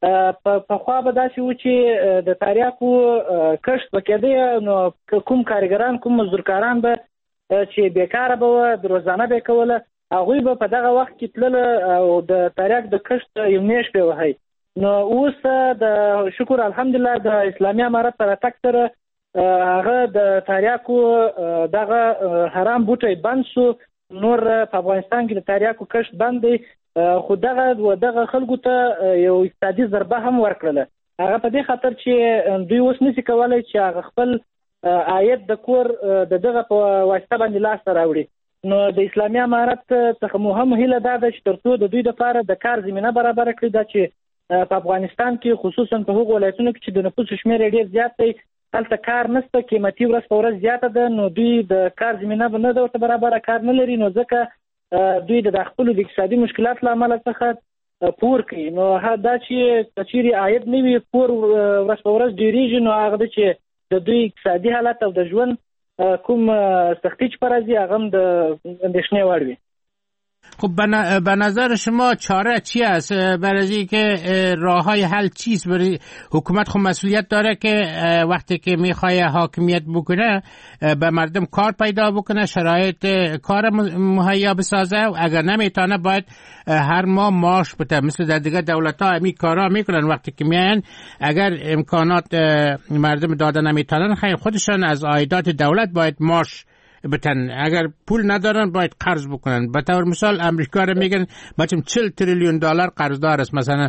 پخوا به داسې و چې د تریاکو کښت به کېده، نو کوم کارګران کوم مزدورکاران به چې بیکاره به وه، د روزانه به یې کوله، هغوی به په دغه وخت کې تلله او د تریاک د کښت یو میاشت به وهی. نو اوس د شکر الحمدلله د اسلامي امارت په راتګ سره هغه د تریاکو دغه حرام بوټی بند شو. نور په افغانستان کې د تریاکو کښت بند دی، خو دغه خلکو ته یو اقتصادي ضربه هم ورکړله. هغه په دې خاطر چې دوی اوس نشي کولی چې هغه خپل عاید د کور د دغه په واسطه باندې لاسته راوړي. نو د اسلامي امارت څخه مو هم هیله دا ده چې تر څو د دوی لپاره د کار زمینه برابره کړي، دا چې په افغانستان کې خصوصا په هغو ولایتونو کې چې د نفوسو شمېر ډېر زیات دی، هلته کار نشته، قیمتي ورځ په ورځ زیاته ده، نو دوی د کار زمینه نه ده ورته برابره، کار نه لري، نو ځکه دوی د خپلو د اقتصادي مشکلات له امله څخه پور کوي. نو دا چې چیرې عاید نه وي، پور ورځ په ورځ ډېرېږي، نو هغه ده چې د دوی اقتصادي حالت او د ژوند کوم سختی چې پرازی هغه هم د اندیشنې وړ وي. خب به نظر شما چاره چی است برای که راه های حل چیست؟ برای حکومت خب مسئولیت داره که وقتی که میخواه حاکمیت بکنه به مردم کار پیدا بکنه، شرایط کار مهیا بسازه، و اگر نمیتونه باید هر ماه معاش بده. مثل در دیگه دولت ها همی کارا میکنن، وقتی که میان اگر امکانات مردم داده نمیتونن خیلی خودشان از عایدات دولت باید معاش بتن، اگر پول ندارن باید قرض بکنن. به طور مثال امریکا رو میگن بچم 40 تریلیون دلار قرضدار است، مثلا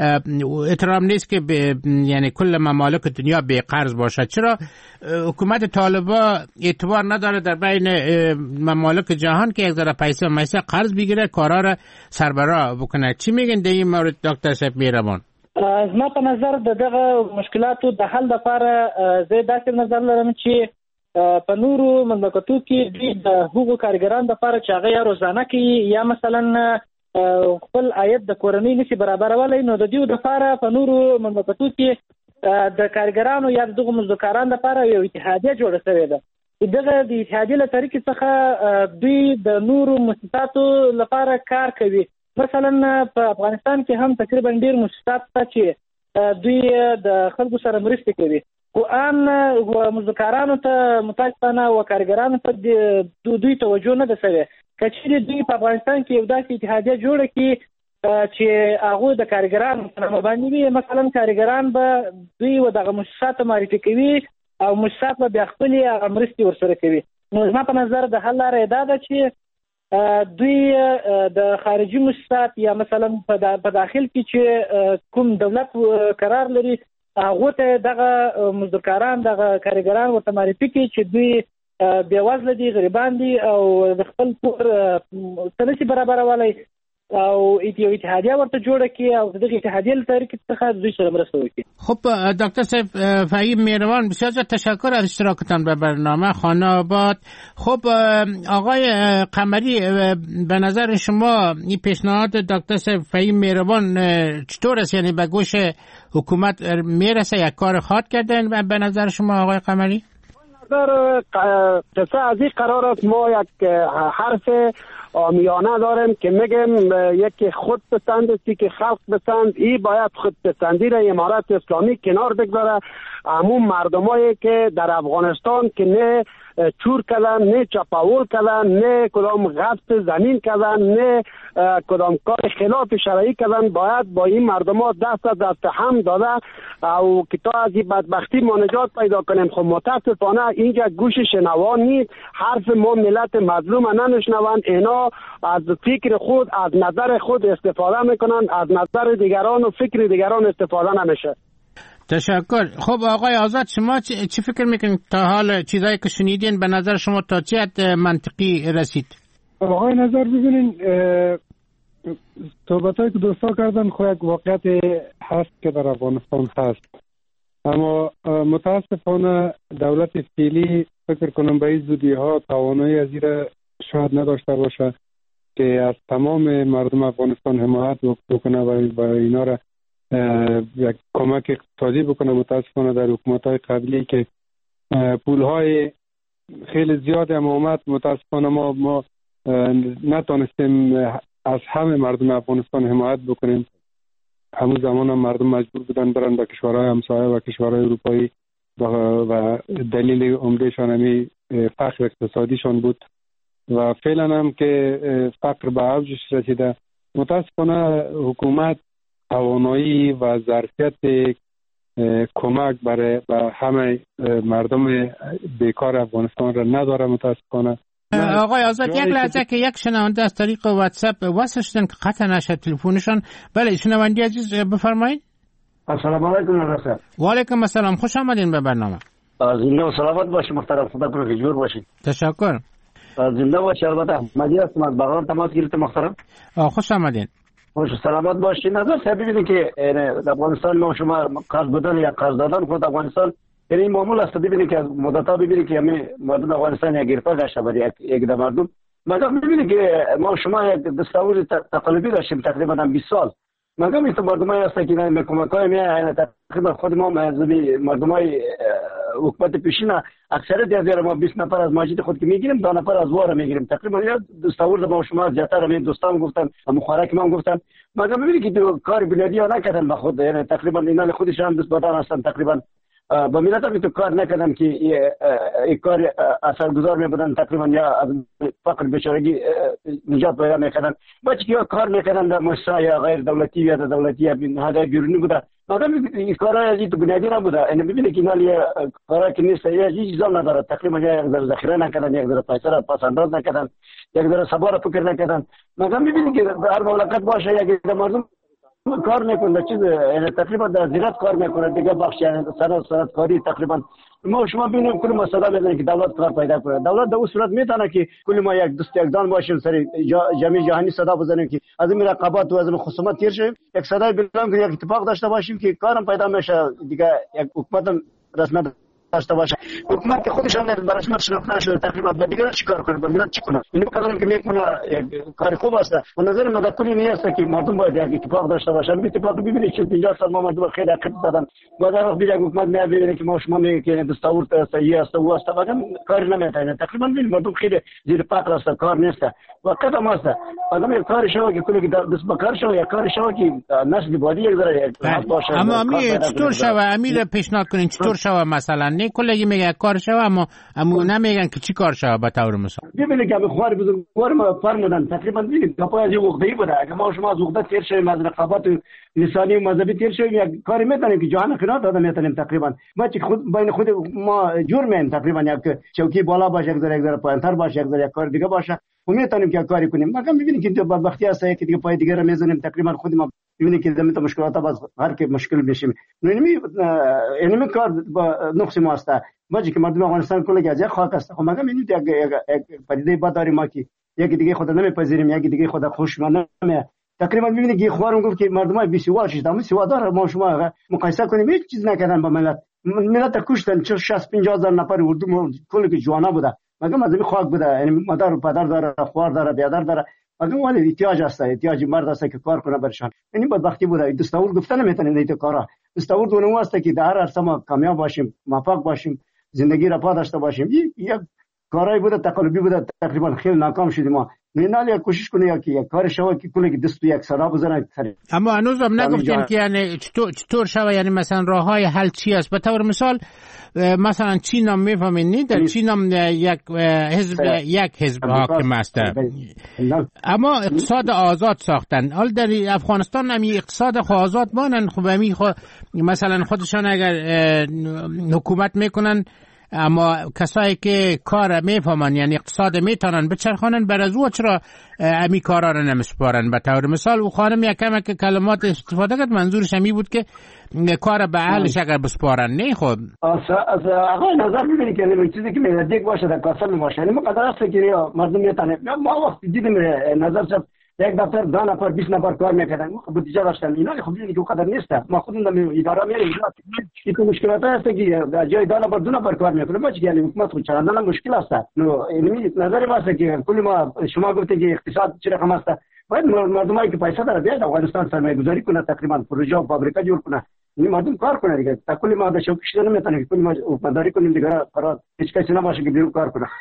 احترام نیست که یعنی کل ممالک دنیا بی قرض باشه. چرا حکومت طالبا اعتبار نداره در بین ممالک جهان که یک ذره پیسه قرض بگیره، کارا رو سربراه بکنه؟ چی میگن در این مورد دکتر صاحب مهربان؟ زما په نظر دغه مشکلاتو د حل لپاره زه داسې نظر لرم چې په نورو مملکتو کې دوی د هغو کارګرانو لپاره چې هغه یا روزانه کوي یا مثلا خپل عاید د کورنۍ نشي برابرولی، نو د دوی لپاره په نورو مملکتو کې د کارګرانو یا دغه مزدورکارانو لپاره یو اتحادیه جوړه شوې ده. دغه د اتحادیې له طریقې څخه دوی د نورو مؤسساتو لپاره کار کوي. مثلا په افغانستان کې هم تقریبا ډېر مؤسسات شته چې دوی د خلکو سره مرستې کوي، خو ان مزدورکارانو ته متاسفانه و کارګرانو ته دوی توجه نه ده شوې. که چیرې دوی په افغانستان کې یو داسې اتحادیه جوړه کړي چې هغوی د کارګرانو په نامه باندې وي، مثلا کارګران به دوی و دغه مؤسساتو معرفي کوي او مؤسسات به بیا خپلې هغه مرستې ورسره کوي. نو زما په نظر د حل لاره یې دا ده چې دوی د خارجي مؤسسات یا مثلا په داخل کې چې کوم دولت قرار لري هغه ته دغه مزدورکاران دغه کارګران ورته معرفي کړي چې دوی بېوزله دي، غریبان دي او د خپل پور څه نشي برابرولی، او اتحادیه ورته جوړه کړي او دغه اتحادیه له طریقې څخه دوی سره مرسته وکړي. خب دکتر صاحب فهیم مهربان، بسیار تشکر از اشتراکتان به برنامه خانه آباد. خب آقای قمری، به نظر شما این پیشنهاد دکتر صاحب فهیم مهربان چطور است؟ یعنی به گوش حکومت میرسه؟ یک کار خواهد کردن و به نظر شما آقای قمری؟ قصه از این قرار است ما یک حرف عامیانه داریم که میگیم یکی خود پسند است که خلق پسند. ای باید خود پسندی را امارت اسلامی کنار بگذاره. همون مردمایی که در افغانستان که نه چور کردن، نه چپاول کردن، نه کدام غصب زمین کردن، نه کدام کار خلاف شرعی کردن، باید با این مردم ها دست هم داده او که تا از این بدبختی ما نجات پیدا کنیم. خب متاسفانه اینجا گوش شنوا نیست، حرف ما ملت مظلوم ننشنوند. اینا از فکر خود، از نظر خود استفاده میکنن، از نظر دیگران و فکر دیگران استفاده نمیشه. تشکر. خب آقای آزاد، شما چی فکر میکنید تا حال چیزایی که شنیدین به نظر شما تا چه حد منطقی رسید؟ آقای نظر ببینین، صحبتایی که دوستا کردن خو یک واقعیت هست که در افغانستان هست، اما متاسفانه دولت فعلی فکر کنم به این زودی ها توانایی از این شاید نداشته باشه که از تمام مردم افغانستان حمایت بکنه و اینا را یک کمک اقتصادی بکنه. متاسفانه در حکومت‌های قبلی که پول‌های خیلی زیاد هم آمد، متاسفانه ما نتونستیم از همه مردم افغانستان حمایت بکنیم. همون زمان هم مردم مجبور بودن برن به کشورهای همسایه و کشورهای اروپایی و دلیل عمدهشان همی فقر اقتصادیشان بود و فعلا هم که فقر به اوجش رسیده. متاسفانه حکومت توانایی و ظرفیت کمک برای همه مردم بیکار افغانستان را نداره متاسفانه. آقای آزاد، یک لحظه که یک شنونده از طریق واتساپ وصل شدن که قطع نشد تلفنشان. بله شنونده عزیز بفرمایید. السلام علیکم ناصر. و علیکم السلام، خوش آمدین به برنامه. زنده و سلامت باشید محترم، خدا کنه جور باشید. تشکر. زنده باشید. البته احمدی هستم از بغلان تماس گرفتم محترم. خوش آمدین. خوش سلامت باشید. نظر صاحب ببینید که در افغانستان ما شما قرض بدن یا قرض دادن خود افغانستان این معمول است. ببینید که مدت‌ها ببینید که همه مردم افغانستان یک گرفته گشته برای یک مردم. مگم ببینید که ما شما یک دستور تقلبی داشتیم تقریبا 20 سال. مگم این مردمایی هست که این کمک‌های میاد تقریبا خود ما مردمای حکومت پیشین اکثریت از ما 20 نفر از ماجد خود که میگیریم 2 نفر از واره میگیریم. تقریبا یا دستور ما شما زیاتر همین دوستان گفتن، مخارک ما گفتن. مگم ببینید که کار بنیادی ها نکردن به خود، یعنی تقریبا اینا خودشان دست بدن هستن. تقریبا با ملت هم تو کار نکردن که این کار اثرگذار میبودن، تقریبا یا از فقر بیچارگی نجات پیدا میکردن. بچه که کار میکردن در مؤسسه یا غیر دولتی یا دولتی یا نهادهای بیرونی بوده. مادام این کارهای از این تو بنیادی نبوده. یعنی ببینید که اینا کارهایی که نیست، یا هیچ چیزا نداره. تقریبا یک ذره ذخیره نکردن، یک ذره پیسه را پس انداز نکردن، یک ذره صبر را فکر نکردن. مادام ببینید که هر مملکت باشه یک مردم کار میکنه چیز، یعنی تقریبا در زیرت کار میکنه دیگه بخش، یعنی صنعت کاری تقریبا ما شما ببینیم کل مسئله میدونید که دولت کار پیدا کنه. دولت در اون صورت میتونه که کل ما یک دست یک دان باشیم سر جامعه جهانی صدا بزنیم که از این رقابت و از این خصومت تیر شیم، یک صدای بلند کنیم، یک اتفاق داشته باشیم که کارم پیدا میشه دیگه. یک حکومت رسمیت داشته باشه. حکومت که خودش هم به رسمیت شناخته نشده، تقریبا به دیگران چیکار کنه، به ملت چی کنه؟ اینو کارم که میکنه کار خوب است. و نظر من کلی نیست که مردم باید یک اتفاق داشته باشن. این اتفاق ببینید که 50 سال ما مردم خیلی عقب دادن. بعد وقت یک حکومت میاد ببینه که ما شما میگه که دستور صحیح است و است، واقعا کار نمیکنه. تقریبا ببین مردم خیلی زیر فقر است، کار نیست. وقت هم است. آدم کار شو که کلی دست به کار شو یا کار شو که نسل بعدی یک ذره باشه. اما امیر چطور شو؟ امیر پیشنهاد کنین چطور شو مثلا؟ نه کلی میگه کار شو، اما نمیگن که چی کار شو به طور مثال. ببینید که بخوار بزرگوار ما فرمودن تقریبا ببینید که پای وقتی بوده. اگه ما شما از وقت تیر شویم، از رقابت لسانی و مذهبی تیر شویم، یک کاری میتونیم که جهان خیانت داده میتونیم. تقریبا ما چه خود بین خود ما جور میم تقریبا یک چوکی بالا باشه، یک ذره پایینتر باشه، یک ذره کار دیگه باشه، و میتونیم که کاری کنیم. ما هم ببینید که بدبختی هست که دیگه پای دیگه رو میزنیم. تقریبا خود ما ببینید که زمین مشکلات باز هر کی مشکل بشیم. اینمی کار با نقص ما است. باشه که مردم افغانستان کلی از یک خاک است. خب ما هم یک پدیده بد داریم ما که یکی دیگه خود نمیپذیریم، یکی دیگه خود خوش نمی تقریبا می‌بینید که خوارم گفت که مردمای 20 شدم سوادار ما شما مقایسه کنیم هیچ چیز نکردن با ملت کشتن 60-50 هزار نفر اردو کلی که جوانا بوده مگه مردم خاک بوده یعنی مادر و پدر داره خوار داره بیادر داره مگه ولی احتیاج هست احتیاج مرد است که کار کنه برشان یعنی بدبختی بوده دستور گفتن نمیتونه ایت کارا دستور دونه است که در هر سما کامیاب باشیم موفق باشیم زندگی را پا داشته باشیم یک کارای بوده تقلبی بوده تقریبا خیلی ناکام شدیم ما نه یا کوشش کنه یا که یک کار شوه که کلی که دست یک صدا بزنه اما هنوزم نگفتین که یعنی چطور شوه یعنی مثلا راههای حل چی است به طور مثال مثلا چین هم میفهمینید در چین هم یک حزب حاکم است اما اقتصاد آزاد ساختن حال در افغانستان هم اقتصاد آزاد مانن خب مثلا خودشان اگر حکومت میکنن اما کسایی که کار میفهمن یعنی اقتصاد میتونن بچرخانن بر از او چرا امی کارا رو نمیسپارن به طور مثال او خانم یک کمک کلمات استفاده کرد منظورش همی بود که کار به اهلش اگر بسپارن نه خب از آقای نظر میبینی که چیزی که میردیک باشه در کاسل باشه یعنی مقدر است که مردم میتونه ما وقت دیدیم نظر شد یک دفتر 10 نفر 20 نفر کار میکردن خب بودجه داشتن اینا خب دیدی که اونقدر نیست ما خودمون اداره میریم این مشکلات هست که جای 10 نفر 2 نفر کار میکنه ما چه یعنی حکومت خود چرندن مشکل است یعنی نظر ما است که کلی ما شما گفتید که اقتصاد چه رقم است باید مردمایی که پیسه داره بیاد افغانستان سرمایه گذاری کنه تقریبا پروژه و فابریکا جور کنه این مردم کار کنه دیگه کلی ما داشو کشته نمیتونه کلی ما مداری کنیم دیگه قرار هیچ کسی نباشه که بیرون کار کنه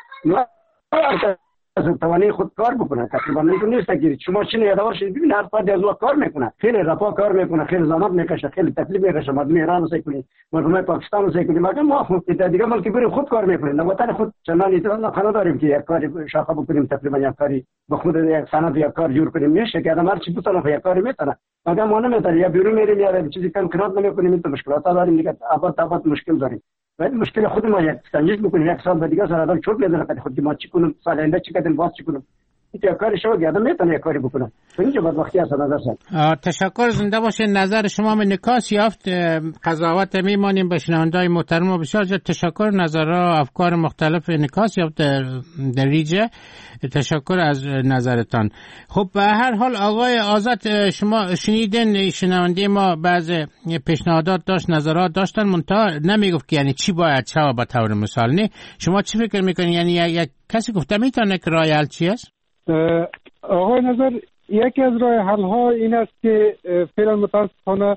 از توانی خود کار بکنه تقریبا نیست که شما چنین یادآور شید ببین هر فرد از وقت کار میکنه خیلی رفاه کار میکنه خیلی زحمت میکشه خیلی تکلیف میکشه مردم ایران رو سیکنی مردم پاکستان رو سیکنی مگر ما خود دیگه ملک بریم خود کار میکنیم وطن خود چندان ایتان خانه داریم که یک کاری شاخه بکنیم تقریبا یک کاری به خود یک سند یک کار جور کنیم میشه که آدم هر چی بتونه یک کاری میتونه مگر ما نمیتونه یا بیرون میریم یا چیزی کنکرات نمیکنیم این مشکلات داریم دیگه آباد مشکل داریم ولی مشکل خود ما یک سنجش بکنیم یک سال دیگه سر آدم چوب میزنه که خود ما چی کنیم سال آینده چی کنیم باز چی کنیم این کاری شما که آدم میتونه یک کاری بکنه اینجا بدبختی است نظر شد تشکر زنده باشه نظر شما من نکاس یافت قضاوت میمانیم به شنونده‌های محترم و بسیار تشکر نظرها افکار مختلف نکاس یافت در ریجه تشکر از نظرتان خب به هر حال آقای آزاد شما شنیدین شنونده ما بعض پیشنهادات داشت نظرات داشتن منتها نمیگفت که یعنی چی باید شوه به طور مثال نه شما چی فکر میکنین یعنی یک کسی گفته میتونه که راه حل چی است آقای نظر یکی از راه حل ها این است که فعلا متاسفانه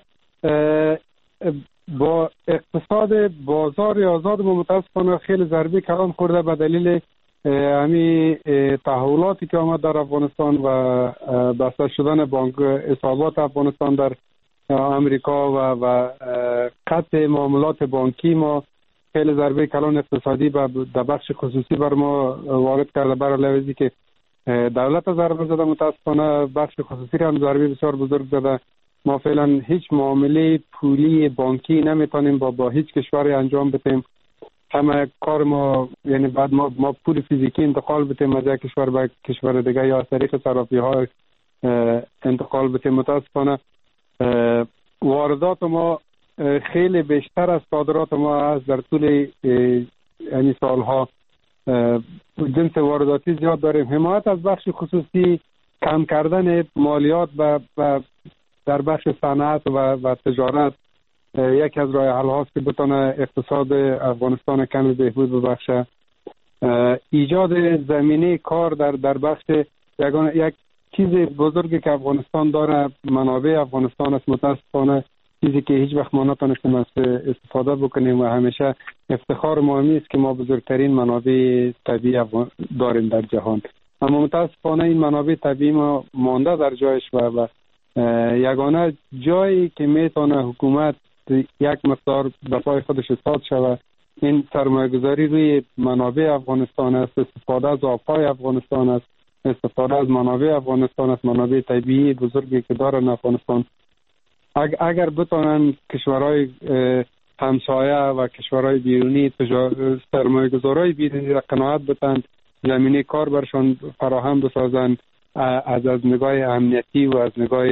با اقتصاد بازار آزاد متاسفانه خیلی ضربه کلان خورده به دلیل همین تحولاتی که آمد در افغانستان و بسته شدن بانک حسابات افغانستان در امریکا و قطع معاملات بانکی ما خیلی ضربه کلان اقتصادی در بخش خصوصی بر ما وارد کرده برای لحاظی که دولت ضربه زده متاسفانه بخش خصوصی هم ضربه بسیار بزرگ زده ما فعلا هیچ معامله پولی بانکی نمیتونیم با هیچ کشوری انجام بدیم همه کار ما یعنی بعد ما پول فیزیکی انتقال بدیم از یک کشور به کشور دیگه یا از طریق صرافی ها انتقال بدیم متاسفانه واردات ما خیلی بیشتر از صادرات ما است در طول یعنی سالها جنس وارداتی زیاد داریم حمایت از بخش خصوصی کم کردن مالیات در بخش صنعت و تجارت یکی از راه حل هاست که بتونه اقتصاد افغانستان کمی بهبود ببخشه ایجاد زمینه کار در بخش یک چیز بزرگی که افغانستان داره منابع افغانستان است متاسفانه چیزی که هیچ وقت ما نتونستیم استفاده بکنیم و همیشه افتخار ما است که ما بزرگترین منابع طبیعی داریم در جهان اما متاسفانه این منابع طبیعی ما مانده در جایش و یگانه جایی که میتونه حکومت یک مقدار به پای خودش ایستاد شود این سرمایه‌گذاری روی منابع افغانستان است استفاده از آب‌های افغانستان است استفاده از منابع افغانستان است منابع طبیعی بزرگی که دارن افغانستان اگر بتونن کشورهای همسایه و کشورهای بیرونی سرمایه‌گذارای بیرونی را قناعت بدن زمینه کار برشان فراهم بسازند از نگاه امنیتی و از نگاه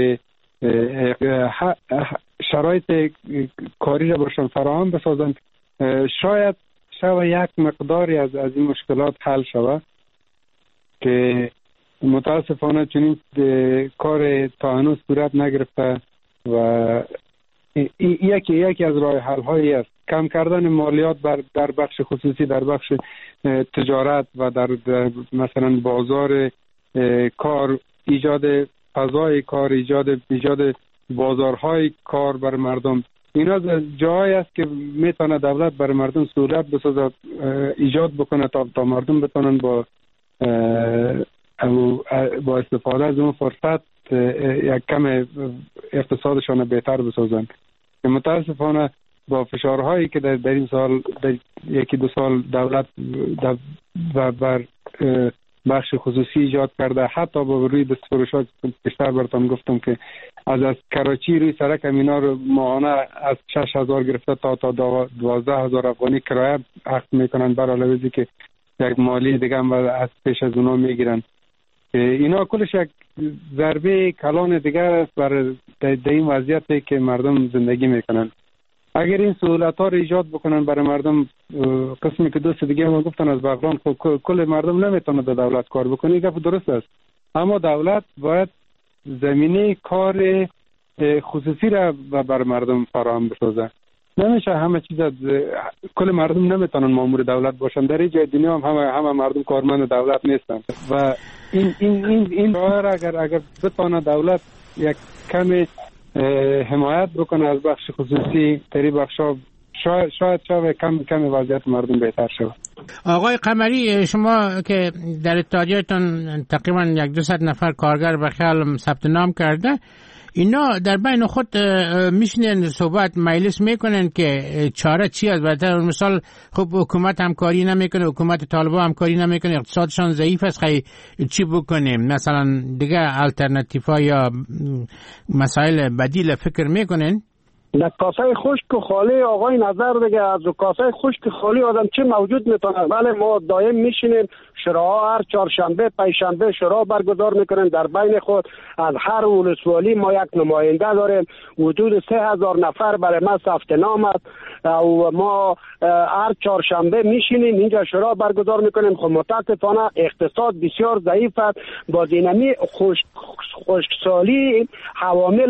شرایط کاری را برشان فراهم بسازند شاید یک مقداری از این مشکلات حل شود که متاسفانه چنین کار تا هنوز صورت نگرفته و یکی از راه حل هایی است کم کردن مالیات در بخش خصوصی، در بخش تجارت و در مثلا بازار کار، ایجاد فضای کار، ایجاد بازارهای کار بر مردم. اینا جایی است که میتونه دولت بر مردم سهولت بسازد، ایجاد بکنه تا مردم بتونن با استفاده از اون فرصت یک کم اقتصادشان بهتر بسازن. که متاسفانه با فشارهایی که در این سال، در یکی دو سال دولت بر بخش خصوصی ایجاد کرده، حتی با روی دستفروشات بیشتر براتون گفتم که از کراچی روی سرک امینا رو ماهانه از 6,000 گرفته تا 12,000 افغانی کرایه عقد میکنن، بر علاوه که یک مالی دیگه هم از پیش از اونا میگیرن. اینا کلش یک ضربه کلان دیگر است بر این وضعیتی که مردم زندگی میکنن. اگر این سهولت ها رو ایجاد بکنن برای مردم، قسمی که دوست دیگه ما گفتن از بغلان، خب کل مردم نمیتونه در دولت کار بکنه، این گپ درست است، اما دولت باید زمینه کار خصوصی را بر مردم فراهم بسازه. نمیشه همه چیز کل مردم نمیتونن مامور دولت باشن. در این جای دنیا همه مردم کارمند دولت نیستن و این راه اگر بتونه دولت یک کمی حمایت بکنه از بخش خصوصی، تری بخشا شاید کمی وضعیت مردم بهتر شود. آقای قمری، شما که در اتحادیه‌تان تقریبا 100-200 نفر کارگر به خیال ثبت نام کرده، اینا در بین خود میشنن صحبت مجلس میکنن که چاره چی است؟ برای مثال خب حکومت همکاری نمیکنه، حکومت طالبان همکاری نمیکنه، اقتصادشان ضعیف است، خیلی چی بکنیم؟ مثلا دیگه الटरनेटिव یا مسائل بدیل فکر میکنن؟ در کاسه خشک و خالی آقای نظر دیگه، از کاسه خشک خالی آدم چه موجود میتونه؟ بله ما دائم میشینیم، شورا هر چهارشنبه پنجشنبه شورا برگزار میکنن در بین خود. از هر ولسوالی ما یک نماینده داریم، حدود 3,000 نفر برای ما ثبت نام است و ما هر چهارشنبه میشینیم اینجا شورا برگزار میکنیم. خب متاسفانه اقتصاد بسیار ضعیف است. با دینامی خشکسالی حوامل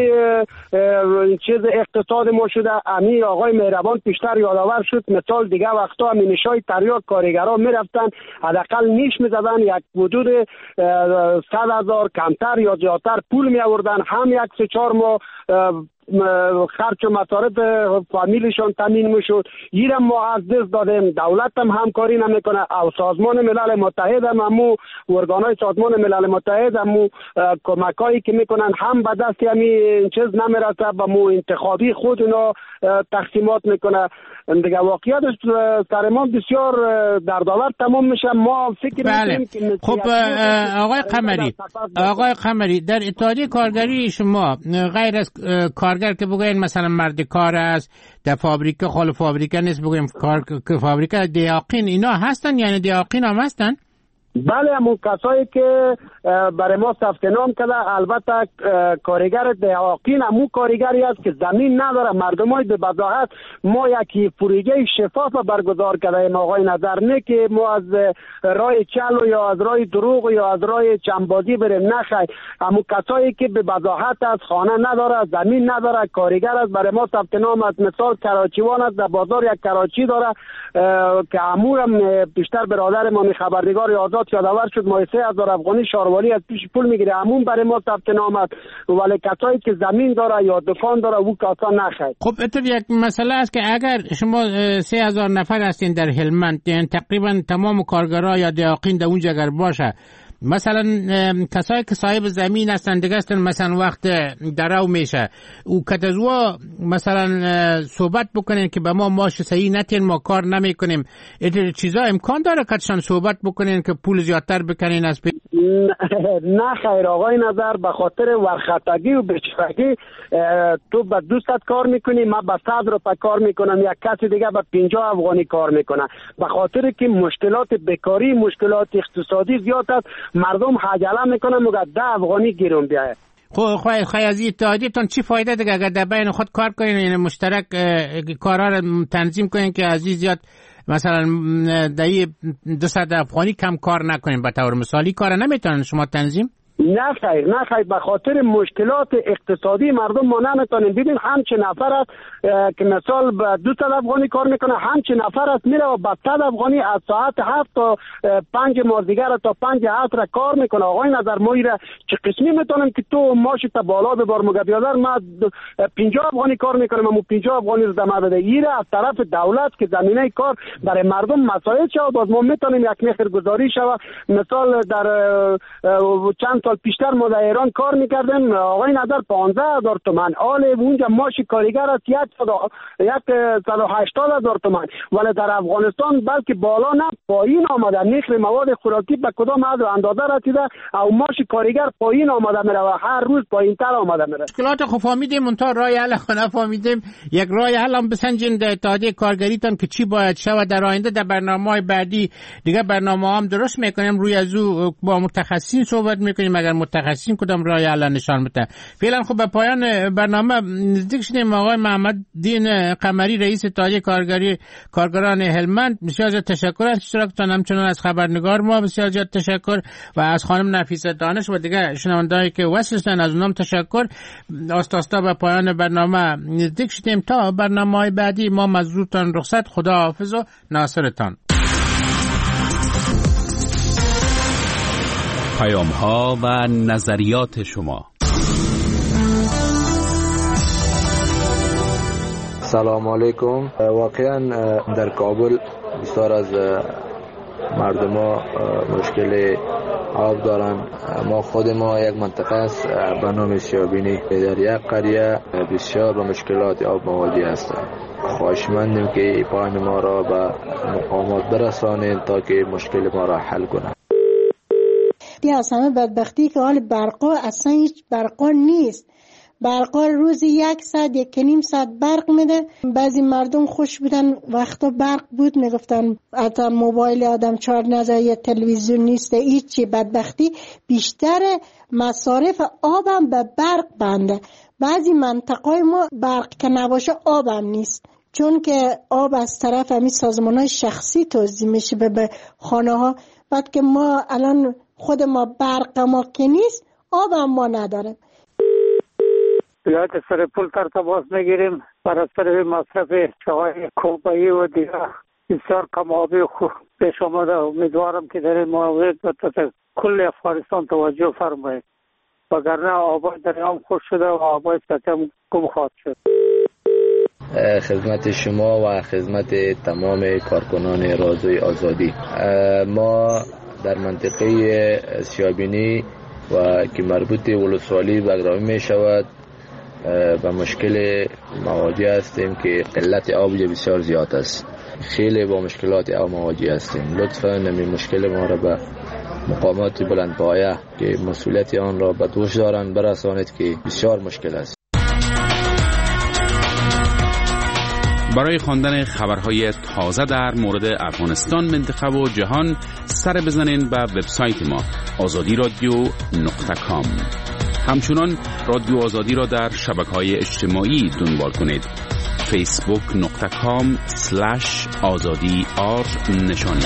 چیز اقتصاد ما شده. امی آقای مهربان پیشتر یادآور شد، مثال دیگه وقتا امی نشای تریاک کارگرها میرفتن حداقل نیش میزدن، یک حدود 100,000 کمتر یا زیادتر پول می آوردن، هم 1-4 ماه خرچ و مصارف فامیلشان تامین میشد. اینم ما از دست دادیم، دولت هم همکاری نمیکنه او سازمان ملل متحد هم همو ارگانهای سازمان ملل متحد همو کمکایی که میکنن هم به دست همین چیز نمیرسه، با مو انتخابی خود اینا تقسیمات میکنه. دیگه واقعیتش سر ما بسیار دردآور تمام میشه. ما فکر بله. خب آقای قمری در اتحادیه کارگری شما غیر از کارگر که بگوین مثلا مرد کار است، در فابریکه خال فابریکه نیست بگویم فابریکه دیاقین، اینا هستن؟ یعنی دیاقین هم هستن؟ بله، همون کسایی که برای ما ثبت نام کرده. البته کارگر دیاقین همون کارگری است که زمین نداره. مردمای به وضاحت ما یکی پروژه شفاف برگزار کرده آقای نظر، نه که ما از راه چل یا از راه دروغ یا از راه چنبازی بریم، نخیر. همون کسایی که به وضاحت از خانه نداره، زمین نداره، کارگر است، برای ما ثبت نام است. مثال کراچیوان است، در بازار یک کراچی داره که همون هم بیشتر برادر ما خبرنگار آزاد یادآور شد، ما 3,000 افغانی شاروالی از پیش پول میگیره، همون برای ما ثبت نام است. ولی کسایی که زمین داره یا دکان داره او کسا نخیر. خب اینطور یک مسئله است که اگر شما 3,000 نفر هستین در هلمند، یعنی تقریبا تمام کارگرها یا دیاقین در اونجا اگر باشه، مثلا کسایی که صاحب زمین هستن دیگه هستن، مثلا وقت درو میشه او کتزوا مثلا صحبت بکنین که به ما ماش صحیح نتین، ما کار نمیکنیم، این چیزا امکان داره کتشان صحبت بکنین که پول زیادتر بکنین از نه خیر آقای نظر، به خاطر ورختگی و بچگی تو به 200 کار میکنی، من به 100 روپیه کار میکنم، یک کسی دیگه به 50 افغانی کار میکنه. به خاطر که مشکلات بیکاری، مشکلات اقتصادی زیاد است، مردم عجله میکنن مگر 10 افغانی گیرون بیایه. خواهی از اتحادیتون چی فایده دیگه اگر در بین خود کار کنین، یعنی مشترک کارها رو تنظیم کنین که از زیاد مثلا دایی 200 افغانی کم کار نکنیم به طور مثالی کار نمیتونن شما تنظیم؟ نه خیر به خاطر مشکلات اقتصادی مردم ما نمیتونیم. ببین همچه نفر است که مثال به 200 افغانی کار میکنه، همچه نفر است میره و به 100 افغانی از ساعت 7 تا 5 مازدیگر تا 5 عصر کار میکنه. آقای نظر ما ایره چه قسمی میتونیم که تو ماشی تا بالا ببر؟ مگه بیادر ما 50 افغانی کار میکنم، ما 50 افغانی رو دم بده. ایره از طرف دولت که زمینه کار برای مردم مساعد شود، باز ما میتونیم یک نخیر گذاری شود. مثال در چند سال پیشتر ما در ایران کار میکردیم، آقای نظر 15,000 تومان، حال اونجا ماشی کارگر است 180,000 تومان، ولی در افغانستان بلکه بالا نه پایین آمده. نرخ مواد خوراکی به کدام حد اندازه رسیده او ماشی کارگر پایین آمده میره و هر روز پایین تر آمده میره. مشکلات خو فهمیدیم، منتها راه حل نفهمیدیم. یک راه حل هم بسنجین در اتحادیه کارگریتان که چی باید شود در آینده. در برنامه‌های بعدی دیگه برنامه هم درست میکنیم، روی از او با متخصصین صحبت میکنیم اگر متخصصین کدام راه حل نشان بده. فعلا خب به پایان برنامه نزدیک شدیم. آقای محمد دین قمری رئیس اتحادیه کارگران هلمند، بسیار زیاد تشکر از اشتراکتان، همچنان از خبرنگار ما بسیار زیاد تشکر و از خانم نفیسه دانش و دیگه شنوندهایی که وصلن از اونم تشکر. آستا به پایان برنامه نزدیک شدیم. تا برنامه‌های بعدی ما مزدورتان رخصت. خدا حافظ و ناصرتان. پیام‌ها و نظریات شما. سلام علیکم. واقعا در کابل بسیار از مردم ها مشکل آب دارن. ما خود ما یک منطقه است به نام سیابینی، در یک قریه بسیار به مشکلات آب مواجه هستند. خواهشمندیم که پایان ما را به مقامات برسانید تا که مشکل ما را حل کنند. دیگه از همه بدبختی که حال برقا اصلا هیچ برقا نیست. برقا روزی 1 ساعت 1.5 ساعت برق میده. بعضی مردم خوش بودن وقتا برق بود میگفتن حتی موبایل آدم چارج نزد یا تلویزیون نیست. هیچی بدبختی بیشتر مصارف آبم به برق بنده. بعضی منطقه ما برق که نباشه آبم نیست، چون که آب از طرف همین سازمان‌های شخصی توزیع میشه به خانه ها. بعد که ما الان خود ما برق ما که نیست، آب هم ما نداریم. یاد سر پول ترتباس میگیریم برای سر مصرف چای کوبایی و دیگه بسیار کم آبی خوب پیش آمده. امیدوارم که در این مورد کل افغانستان توجه فرمایید، وگرنه آبای دریام خوش شده و آبای سطح هم گم خواهد شد. خدمت شما و خدمت تمام کارکنان رادیوی آزادی. ما در منطقه سیابینی و که مربوط ولسوالی بگرامی می شود و مشکل مواجه هستیم که قلت آب بسیار زیاد است. خیلی با مشکلات آب مواجه هستیم. لطفاً این مشکل ما را به مقامات بلندپایه که مسئولیت آن را به دوش دارند برسانید که بسیار مشکل است. برای خواندن خبرهای تازه در مورد افغانستان، منطقه و جهان سر بزنین به وبسایت ما azadiradio.com. همچنان رادیو آزادی را در شبکه‌های اجتماعی دنبال کنید. facebook.com/azadi_r نشانی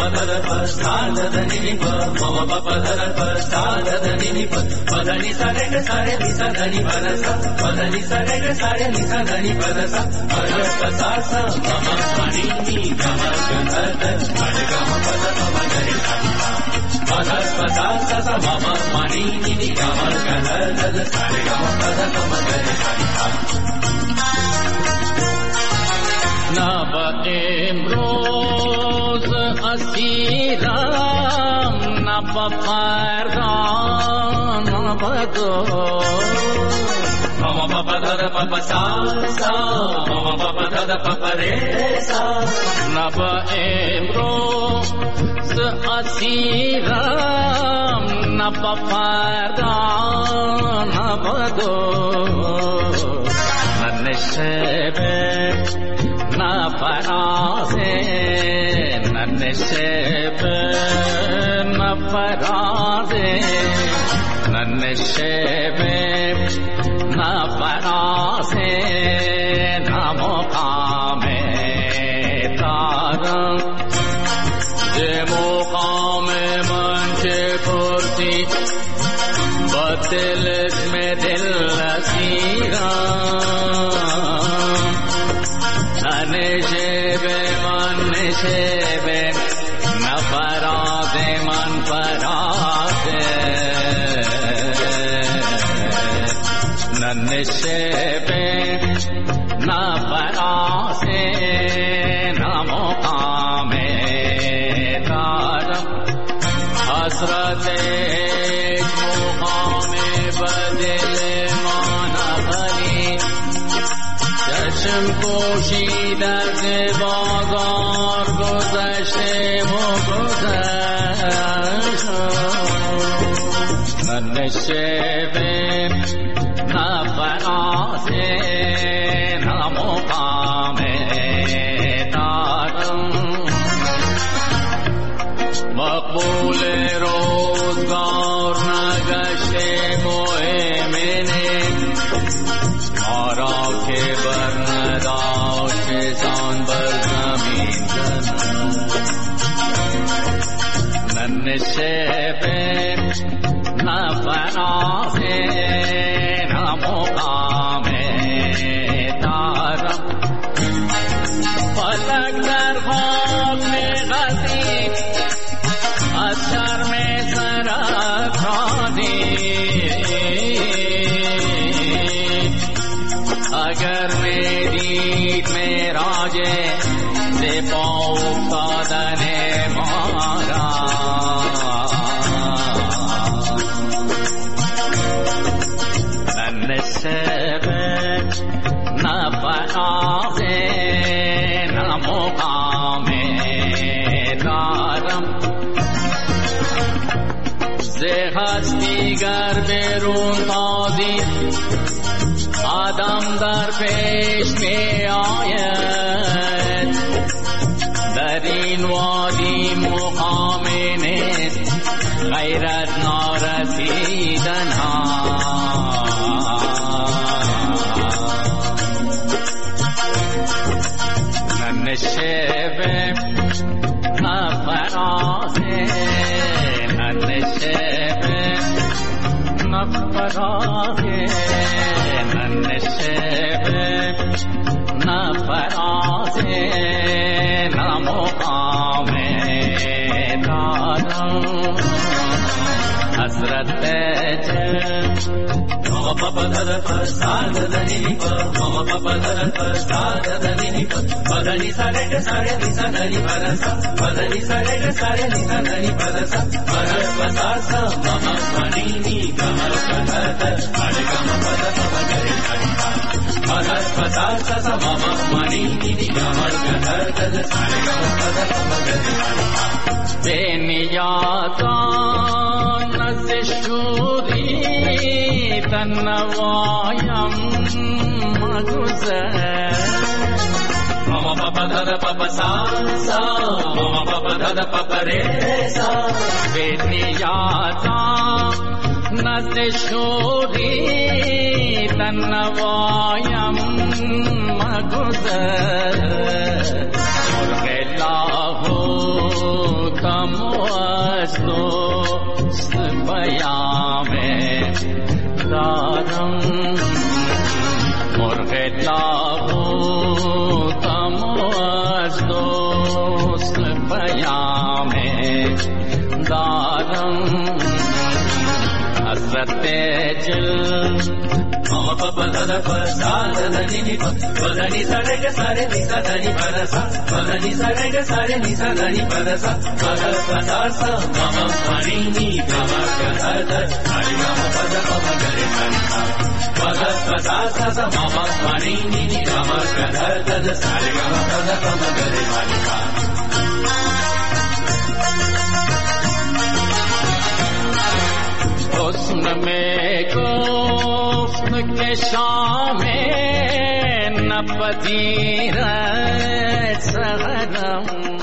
نب امروز اسیرم نب فردا نب دو ماما پاپا دادا پاپا سا سا ماما پاپا دادا پاپا ره سا نب امروز اسیرم نب فردا نب دو من شبه نفرازه ننشبه نفرازه ننشبه نفرازه نمقامه دارم ده مقام من چه پرسی با دل اسم دل اسیرم نشبه من نشبه نفرازه من فرازه نشبه نفرازه نمقامه دارم حسرت مقام بدل من غلی چشم پوشید از بازار گذشته و گذشت من نشبه نفرازه نمقامه دارم مقبول روزگار نگشته مهمنه ما را که بر نداشت سان بر زمین زنم نشبه نفرازه نمقامه دارم فلک در خواب می‌غزید از شرم سرطانی اگر میدید معراج زیبا افتادن ما را نشبه نفرازه نمقامه دارم زه هستیگر برون تازی آدم در پیش می آید در این وادی مقام نیست غیرت نارسیدن ها نشبه نفرازه نشبه نفرازه نشبه نفرازه نمقامه دارم حضرت ماما پاپا دادا پر ساد دنی پر ماما پاپا دادا پر ساد دنی پر بدنی ساره ساره نیسا دنی پرسا بدنی ساره ساره نیسا دنی پرسا برس بساسا ماما منی کمر کدت اڑے کم پدا پگری کھڑا برس بساسا ماما منی کمر کدت اڑے کم پدا پگری کھڑا بنیادان نزشوری تنوایم مگذر ماما پاپا دادا پاپا سا سا ماما پاپا دادا پاپا ره سا بنیادان نزشوری تنوایم مگذر مرغ لاهوت تم از دوست پیام دارم مرغ تابوتم از دوست پیام دارم حضرت جل ماما پاپا دادا پسا دادنی نیپا بدنی سارنگ سارے نیسا دنی پدسا بدنی سارنگ سارے نیسا دنی پدسا بدل پدارسا ماما پانینی کامر کدادر آری ماما پدا ماما گره پانیسا بدل پدارسا ماما پانینی کامر کدادر سارے ماما پدا ماما گره پانیسا حسن میں گفت کہ شام نپذیرد سحرم